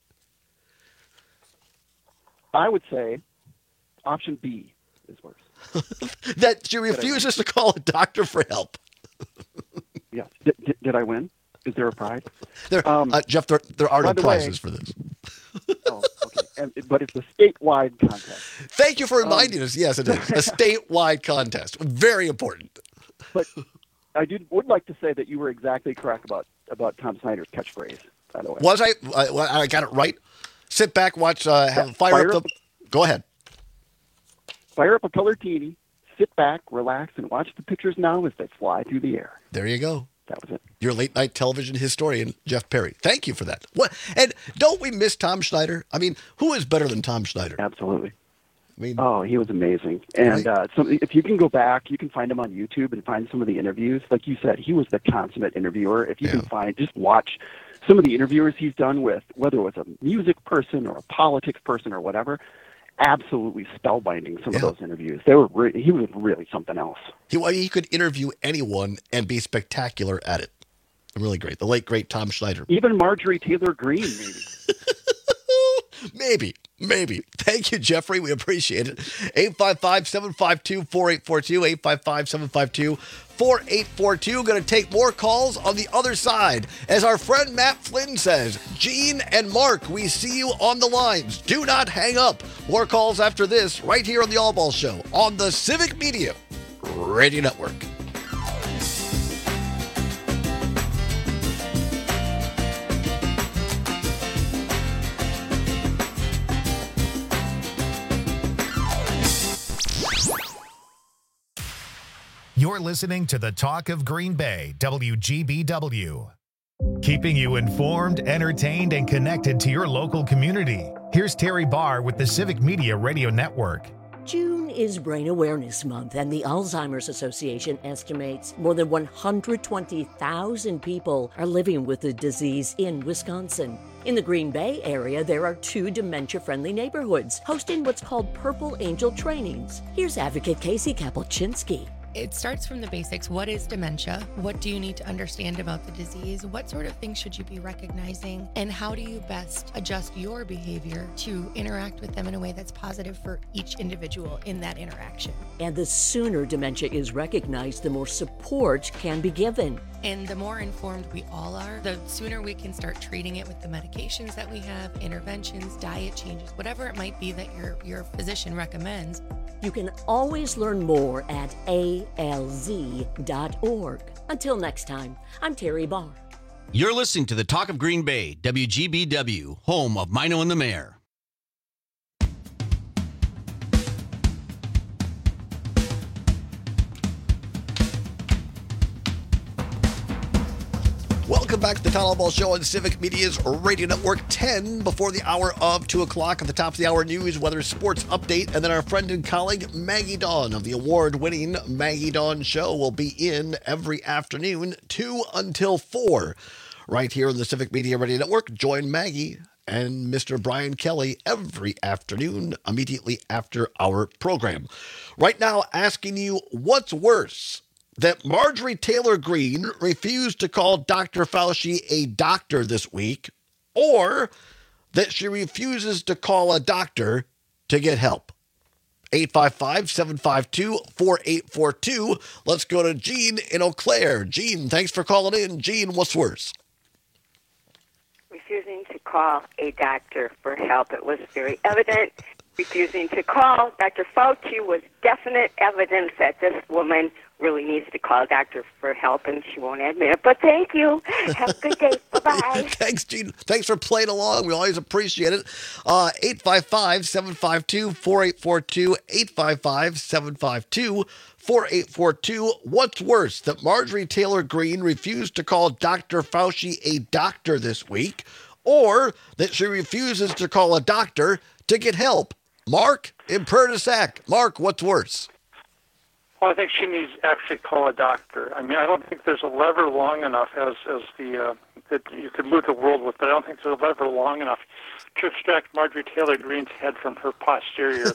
Speaker 7: I would say option B is worse.
Speaker 15: That she refuses to call a doctor for help.
Speaker 7: Yes. Did, did, did I win? Is there a prize?
Speaker 15: There,
Speaker 7: Um,
Speaker 15: uh, Jeff, there, there are
Speaker 7: by
Speaker 15: no
Speaker 7: the
Speaker 15: prizes
Speaker 7: way-
Speaker 15: for this.
Speaker 7: Oh, okay. And, but it's a statewide contest.
Speaker 15: Thank you for
Speaker 7: Um,
Speaker 15: reminding us. Yes, it is. A statewide contest. Very important.
Speaker 7: But I did, would like to say that you were exactly correct about, about Tom Snyder's catchphrase, by the way.
Speaker 15: Was I? I, I got it right. Sit back, watch, uh, have, fire,
Speaker 7: Fire
Speaker 15: up
Speaker 7: up
Speaker 15: the... Go ahead.
Speaker 7: Fire up a color T V, sit back, relax, and watch the pictures now as they fly through the air.
Speaker 15: There you go.
Speaker 7: That was it.
Speaker 15: Your late night television historian, Jeff Perry. Thank you for that. What? And don't we miss Tom Schneider? I mean, who is better than Tom Schneider?
Speaker 7: Absolutely.
Speaker 15: I mean,
Speaker 7: oh, he was amazing. And
Speaker 15: Right.
Speaker 7: uh, so if you can go back, you can find him on YouTube and find some of the interviews. Like you said, he was the consummate interviewer. If you can find, just watch some of the interviewers he's done with, whether it was a music person or a politics person or whatever. Absolutely spellbinding. Some of those interviews. They were. Re- he was really something else.
Speaker 15: He, well, he could interview anyone and be spectacular at it. Really great. The late, great Tom Schneider.
Speaker 7: Even Marjorie Taylor Greene, maybe.
Speaker 15: Maybe. Maybe. Thank you, Jeffrey. We appreciate it. eight five five, seven five two, four eight four two, eight five five, seven five two, four eight four two. Going to take more calls on the other side. As our friend Matt Flynn says, Gene and Mark, we see you on the lines. Do not hang up. More calls after this right here on the All Ball Show on the Civic Media Radio Network.
Speaker 1: You're listening to the Talk of Green Bay, W G B W. Keeping you informed, entertained, and connected to your local community. Here's Terry Barr with the Civic Media Radio Network.
Speaker 12: June is Brain Awareness Month, and the Alzheimer's Association estimates more than one hundred twenty thousand people are living with the disease in Wisconsin. In the Green Bay area, there are two dementia-friendly neighborhoods hosting what's called Purple Angel trainings. Here's Advocate Casey Kapelczynski.
Speaker 8: It starts from the basics. What is dementia? What do you need to understand about the disease? What sort of things should you be recognizing? And how do you best adjust your behavior to interact with them in a way that's positive for each individual in that interaction?
Speaker 12: And the sooner dementia is recognized, the more support can be given.
Speaker 8: And the more informed we all are, the sooner we can start treating it with the medications that we have, interventions, diet changes, whatever it might be that your, your physician recommends.
Speaker 12: You can always learn more at A L Z dot org. Until next time, I'm Terry Barr.
Speaker 22: You're listening to the Talk of Green Bay, W G B W, home of Mino and the Mayor.
Speaker 15: Welcome back to the Town Hall Ball Show on Civic Media's Radio Network. ten before the hour of two o'clock. At the top of the hour, news, weather, sports update, and then our friend and colleague Maggie Dawn of the award-winning Maggie Dawn Show will be in every afternoon, two until four, right here on the Civic Media Radio Network. Join Maggie and Mister Brian Kelly every afternoon immediately after our program. Right now, asking you, what's worse? That Marjorie Taylor Greene refused to call Doctor Fauci a doctor this week, or that she refuses to call a doctor to get help. eight five five, seven five two, four eight four two. Let's go to Gene in Eau Claire. Gene, thanks for calling in. Gene, what's worse?
Speaker 9: Refusing to call a doctor for help. It was very evident. Refusing to call Doctor Fauci was definite evidence that this woman really needs to call a doctor for help, and she won't admit it. But thank you. Have a good day. Bye-bye.
Speaker 15: Thanks, Gene. Thanks for playing along. We always appreciate it. Uh, eight five five, seven five two, four eight four two, eight five five, seven five two, four eight four two. What's worse, that Marjorie Taylor Greene refused to call Doctor Fauci a doctor this week, or that she refuses to call a doctor to get help? Mark in Purtisac. Mark, what's worse?
Speaker 23: Well, I think she needs to actually call a doctor. I mean, I don't think there's a lever long enough as as the uh, that you could loot the world with, but I don't think there's a lever long enough to extract Marjorie Taylor Greene's head from her posterior.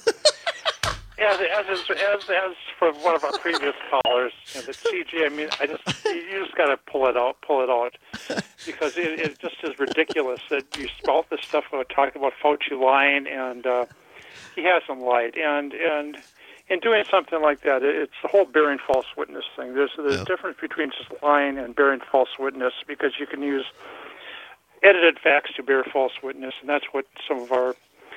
Speaker 23: as, as as as as for one of our previous callers, you know, the C G. I mean, I just you just got to pull it out, pull it out, because it, it just is ridiculous that you spout this stuff when we're talking about Fauci lying, and uh, he hasn't lied, and and. In doing something like that, it's the whole bearing false witness thing. There's there's yeah. a difference between just lying and bearing false witness, because you can use edited facts to bear false witness, and that's what some of our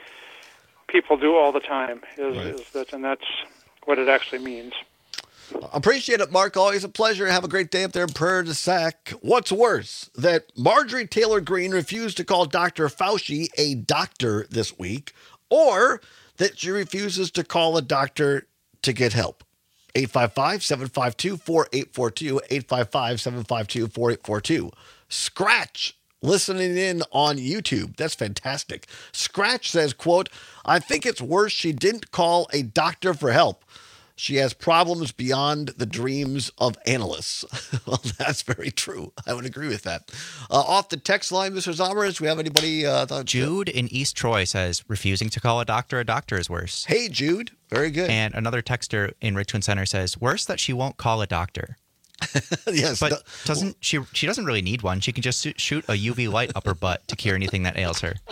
Speaker 23: people do all the time. Is, right. is that, and that's what it actually means.
Speaker 15: Appreciate it, Mark. Always a pleasure. Have a great day up there in Prairie du Sac. What's worse, that Marjorie Taylor Greene refused to call Doctor Fauci a doctor this week, or that she refuses to call a doctor to get help? eight five five, seven five two, four eight four two, eight five five, seven five two, four eight four two. Scratch, listening in on YouTube. That's fantastic. Scratch says, quote, I think it's worse she didn't call a doctor for help. She has problems beyond the dreams of analysts. Well, that's very true. I would agree with that. Uh, off the text line, Mister Zomerus, we have anybody? Uh, thought,
Speaker 16: Jude in East Troy says, refusing to call a doctor a doctor is worse.
Speaker 15: Hey, Jude. Very good.
Speaker 16: And another texter in Richland Center says, worse that she won't call a doctor.
Speaker 15: Yes.
Speaker 16: But
Speaker 15: no,
Speaker 16: doesn't she she doesn't really need one. She can just shoot a U V light up her butt to cure anything that ails her.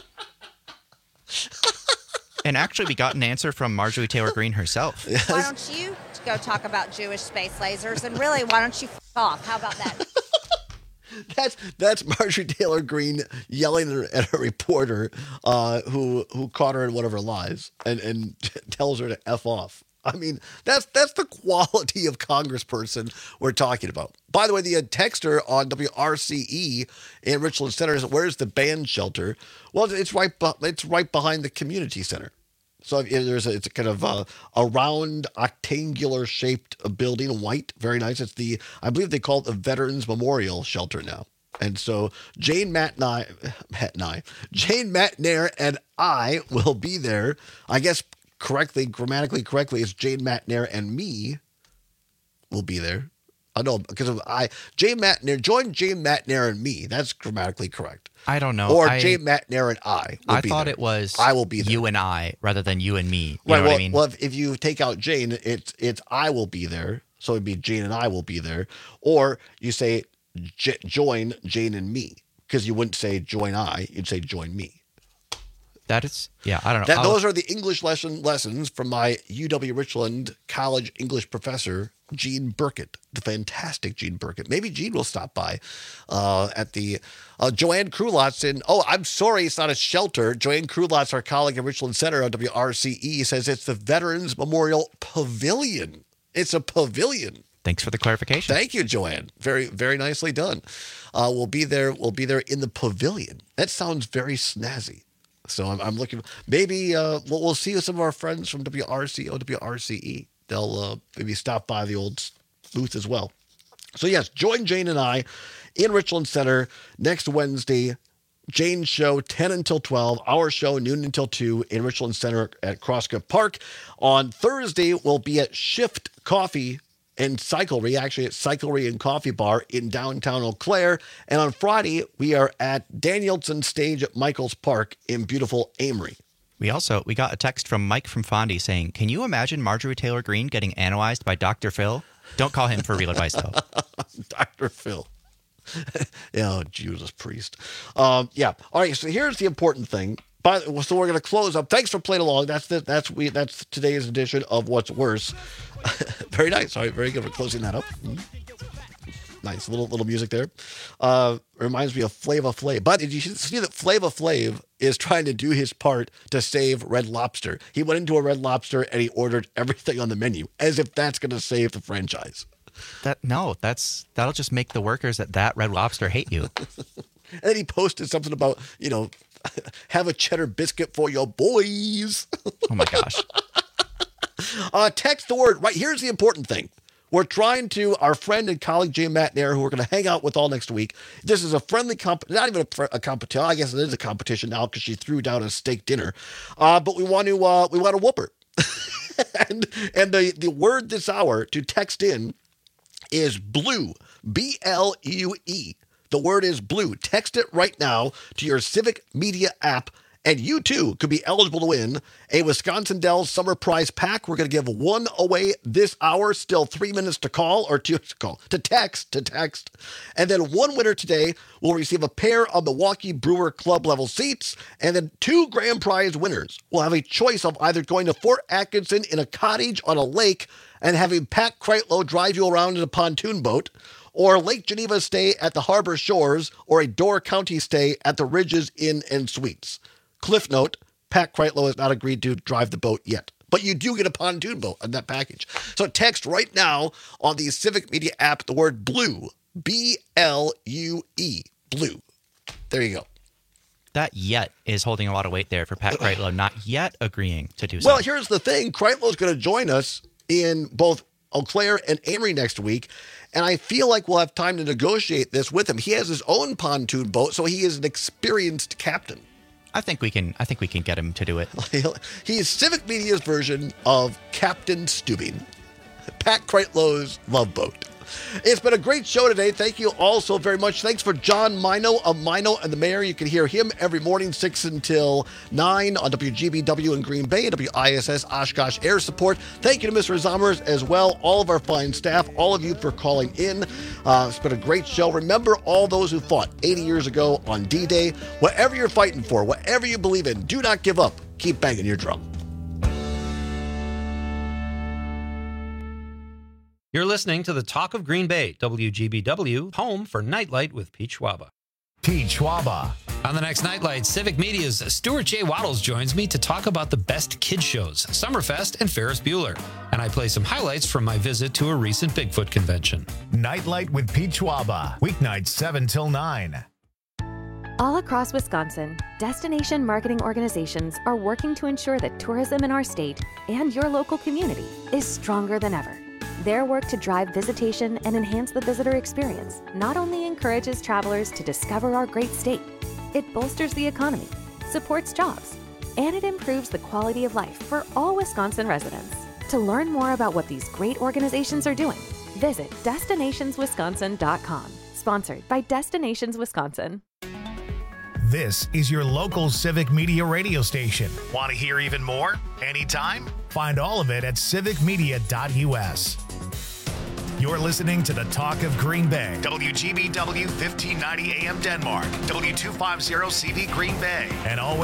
Speaker 16: And actually, we got an answer from Marjorie Taylor Greene herself.
Speaker 24: Yes. Why don't you go talk about Jewish space lasers? And really, why don't you f off? How about that?
Speaker 15: That's that's Marjorie Taylor Greene yelling at a reporter uh, who who caught her in one of her lies and, and tells her to F off. I mean, that's that's the quality of congressperson we're talking about. By the way, the uh, texter on W R C E in Richland Center is, where's the band shelter? Well, it's right, it's right behind the community center. So if there's a, it's a kind of a, a round, octangular shaped building, white, very nice. It's the, I believe they call it the Veterans Memorial Shelter now. And so Jane, Matt, and I, Matt and I, Jane, Matt, Nair, and I will be there. I guess correctly, grammatically correctly, it's Jane, Matt, Nair, and me will be there. I know because of I Jane, Matt, Nair, join Jane, Matt, Nair, and me. That's grammatically correct.
Speaker 16: I don't know.
Speaker 15: Or
Speaker 16: I,
Speaker 15: Jane, Matt, Nair, and I. Will
Speaker 16: I
Speaker 15: be
Speaker 16: thought
Speaker 15: there.
Speaker 16: it was
Speaker 15: I will be there.
Speaker 16: you and I rather than you and me. You
Speaker 15: right.
Speaker 16: know
Speaker 15: well,
Speaker 16: what I mean?
Speaker 15: well, if, if you take out Jane, it's it's I will be there. So it'd be Jane and I will be there. Or you say j- join Jane and me because you wouldn't say join I. You'd say join me.
Speaker 16: That is, yeah, I don't know.
Speaker 15: That,
Speaker 16: I'll-
Speaker 15: those are the English lesson lessons from my U W Richland College English professor, Gene Burkett, the fantastic Gene Burkett. Maybe Gene will stop by uh, at the uh, Joanne Krulotz in, oh, I'm sorry, it's not a shelter. Joanne Krulotz, our colleague at Richland Center on W R C E, says it's the Veterans Memorial Pavilion. It's a pavilion.
Speaker 16: Thanks for the clarification.
Speaker 15: Thank you, Joanne. Very, very nicely done. Uh, we'll be there. We'll be there in the pavilion. That sounds very snazzy. So I'm, I'm looking. Maybe uh, we'll, we'll see some of our friends from W R C O, W R C E. They'll uh, maybe stop by the old booth as well. So yes, join Jane and I in Richland Center next Wednesday. Jane's show ten until twelve. Our show noon until two in Richland Center at Crosscup Park. On Thursday, we'll be at Shift Coffee and Cyclery, actually at Cyclery and Coffee Bar in downtown Eau Claire. And on Friday, we are at Danielson Stage at Michael's Park in beautiful Amory.
Speaker 16: We also, we got a text from Mike from Fondy saying, can you imagine Marjorie Taylor Greene getting analyzed by Doctor Phil? Don't call him for real advice, though.
Speaker 15: Doctor Phil. Yeah, Jesus Priest. Um, yeah. All right. So here's the important thing. But so we're going to close up. Thanks for playing along. That's the, that's we that's today's edition of What's Worse. Very nice. All right, very good. We're closing that up. Mm-hmm. Nice little little music there. Uh, reminds me of Flava Flav. But did you see that Flava Flav is trying to do his part to save Red Lobster? He went into a Red Lobster and he ordered everything on the menu, as if that's going to save the franchise.
Speaker 16: That no, that's that'll just make the workers at that Red Lobster hate you.
Speaker 15: And then he posted something about, you know, have a cheddar biscuit for your boys.
Speaker 16: Oh my gosh.
Speaker 15: uh, text the word. Right, here's the important thing. We're trying to, our friend and colleague Jay Matt Nair, who we're going to hang out with all next week. This is a friendly, comp- not even a, a competition. I guess it is a competition now because she threw down a steak dinner. Uh, but we want to, uh, we want to whoop her. and and the, the word this hour to text in is blue, B L U E. The word is blue. Text it right now to your Civic Media app, and you too could be eligible to win a Wisconsin Dells Summer Prize Pack. We're going to give one away this hour. Still three minutes to call or to call to text to text, and then one winner today will receive a pair of Milwaukee Brewer Club level seats, and then two grand prize winners will have a choice of either going to Fort Atkinson in a cottage on a lake and having Pat Kreitlow drive you around in a pontoon boat, or Lake Geneva stay at the Harbor Shores, or a Door County stay at the Ridges Inn and Suites. Cliff note, Pat Kreitlow has not agreed to drive the boat yet, but you do get a pontoon boat on that package. So text right now on the Civic Media app the word blue, B L U E, blue. There you go.
Speaker 16: That yet is holding a lot of weight there for Pat Kreitlow not yet agreeing to do so.
Speaker 15: Well, here's the thing. Kreitlow's going to join us in both Eau Claire and Amory next week, and I feel like we'll have time to negotiate this with him. He has his own pontoon boat, so he is an experienced captain.
Speaker 16: I think we can. I think we can get him to do it.
Speaker 15: He is Civic Media's version of Captain Stubing, Pat Kreitlow's love boat. It's been a great show today. Thank you all so very much. Thanks for John Mino of Mino and the Mayor. You can hear him every morning, six until nine on W G B W in Green Bay and W I S S Oshkosh Air Support. Thank you to Mister Zommers as well, all of our fine staff, all of you for calling in. Uh, it's been a great show. Remember all those who fought eighty years ago on D-Day. Whatever you're fighting for, whatever you believe in, do not give up. Keep banging your drum.
Speaker 19: You're listening to the Talk of Green Bay, W G B W, home for Nightlight with Pete Schwaba.
Speaker 1: Pete Schwaba.
Speaker 19: On the next Nightlight, Civic Media's Stuart J. Waddles joins me to talk about the best kid shows, Summerfest and Ferris Bueller. And I play some highlights from my visit to a recent Bigfoot convention.
Speaker 1: Nightlight with Pete Schwaba. Weeknights seven till nine.
Speaker 11: All across Wisconsin, destination marketing organizations are working to ensure that tourism in our state and your local community is stronger than ever. Their work to drive visitation and enhance the visitor experience not only encourages travelers to discover our great state, it bolsters the economy, supports jobs, and it improves the quality of life for all Wisconsin residents. To learn more about what these great organizations are doing, visit destinations wisconsin dot com. Sponsored by Destinations Wisconsin.
Speaker 1: This is your local Civic Media radio station. Want to hear even more? Anytime? Find all of it at civic media dot u s. You're listening to the Talk of Green Bay. W G B W fifteen ninety A M Denmark. W two fifty C V Green Bay. And always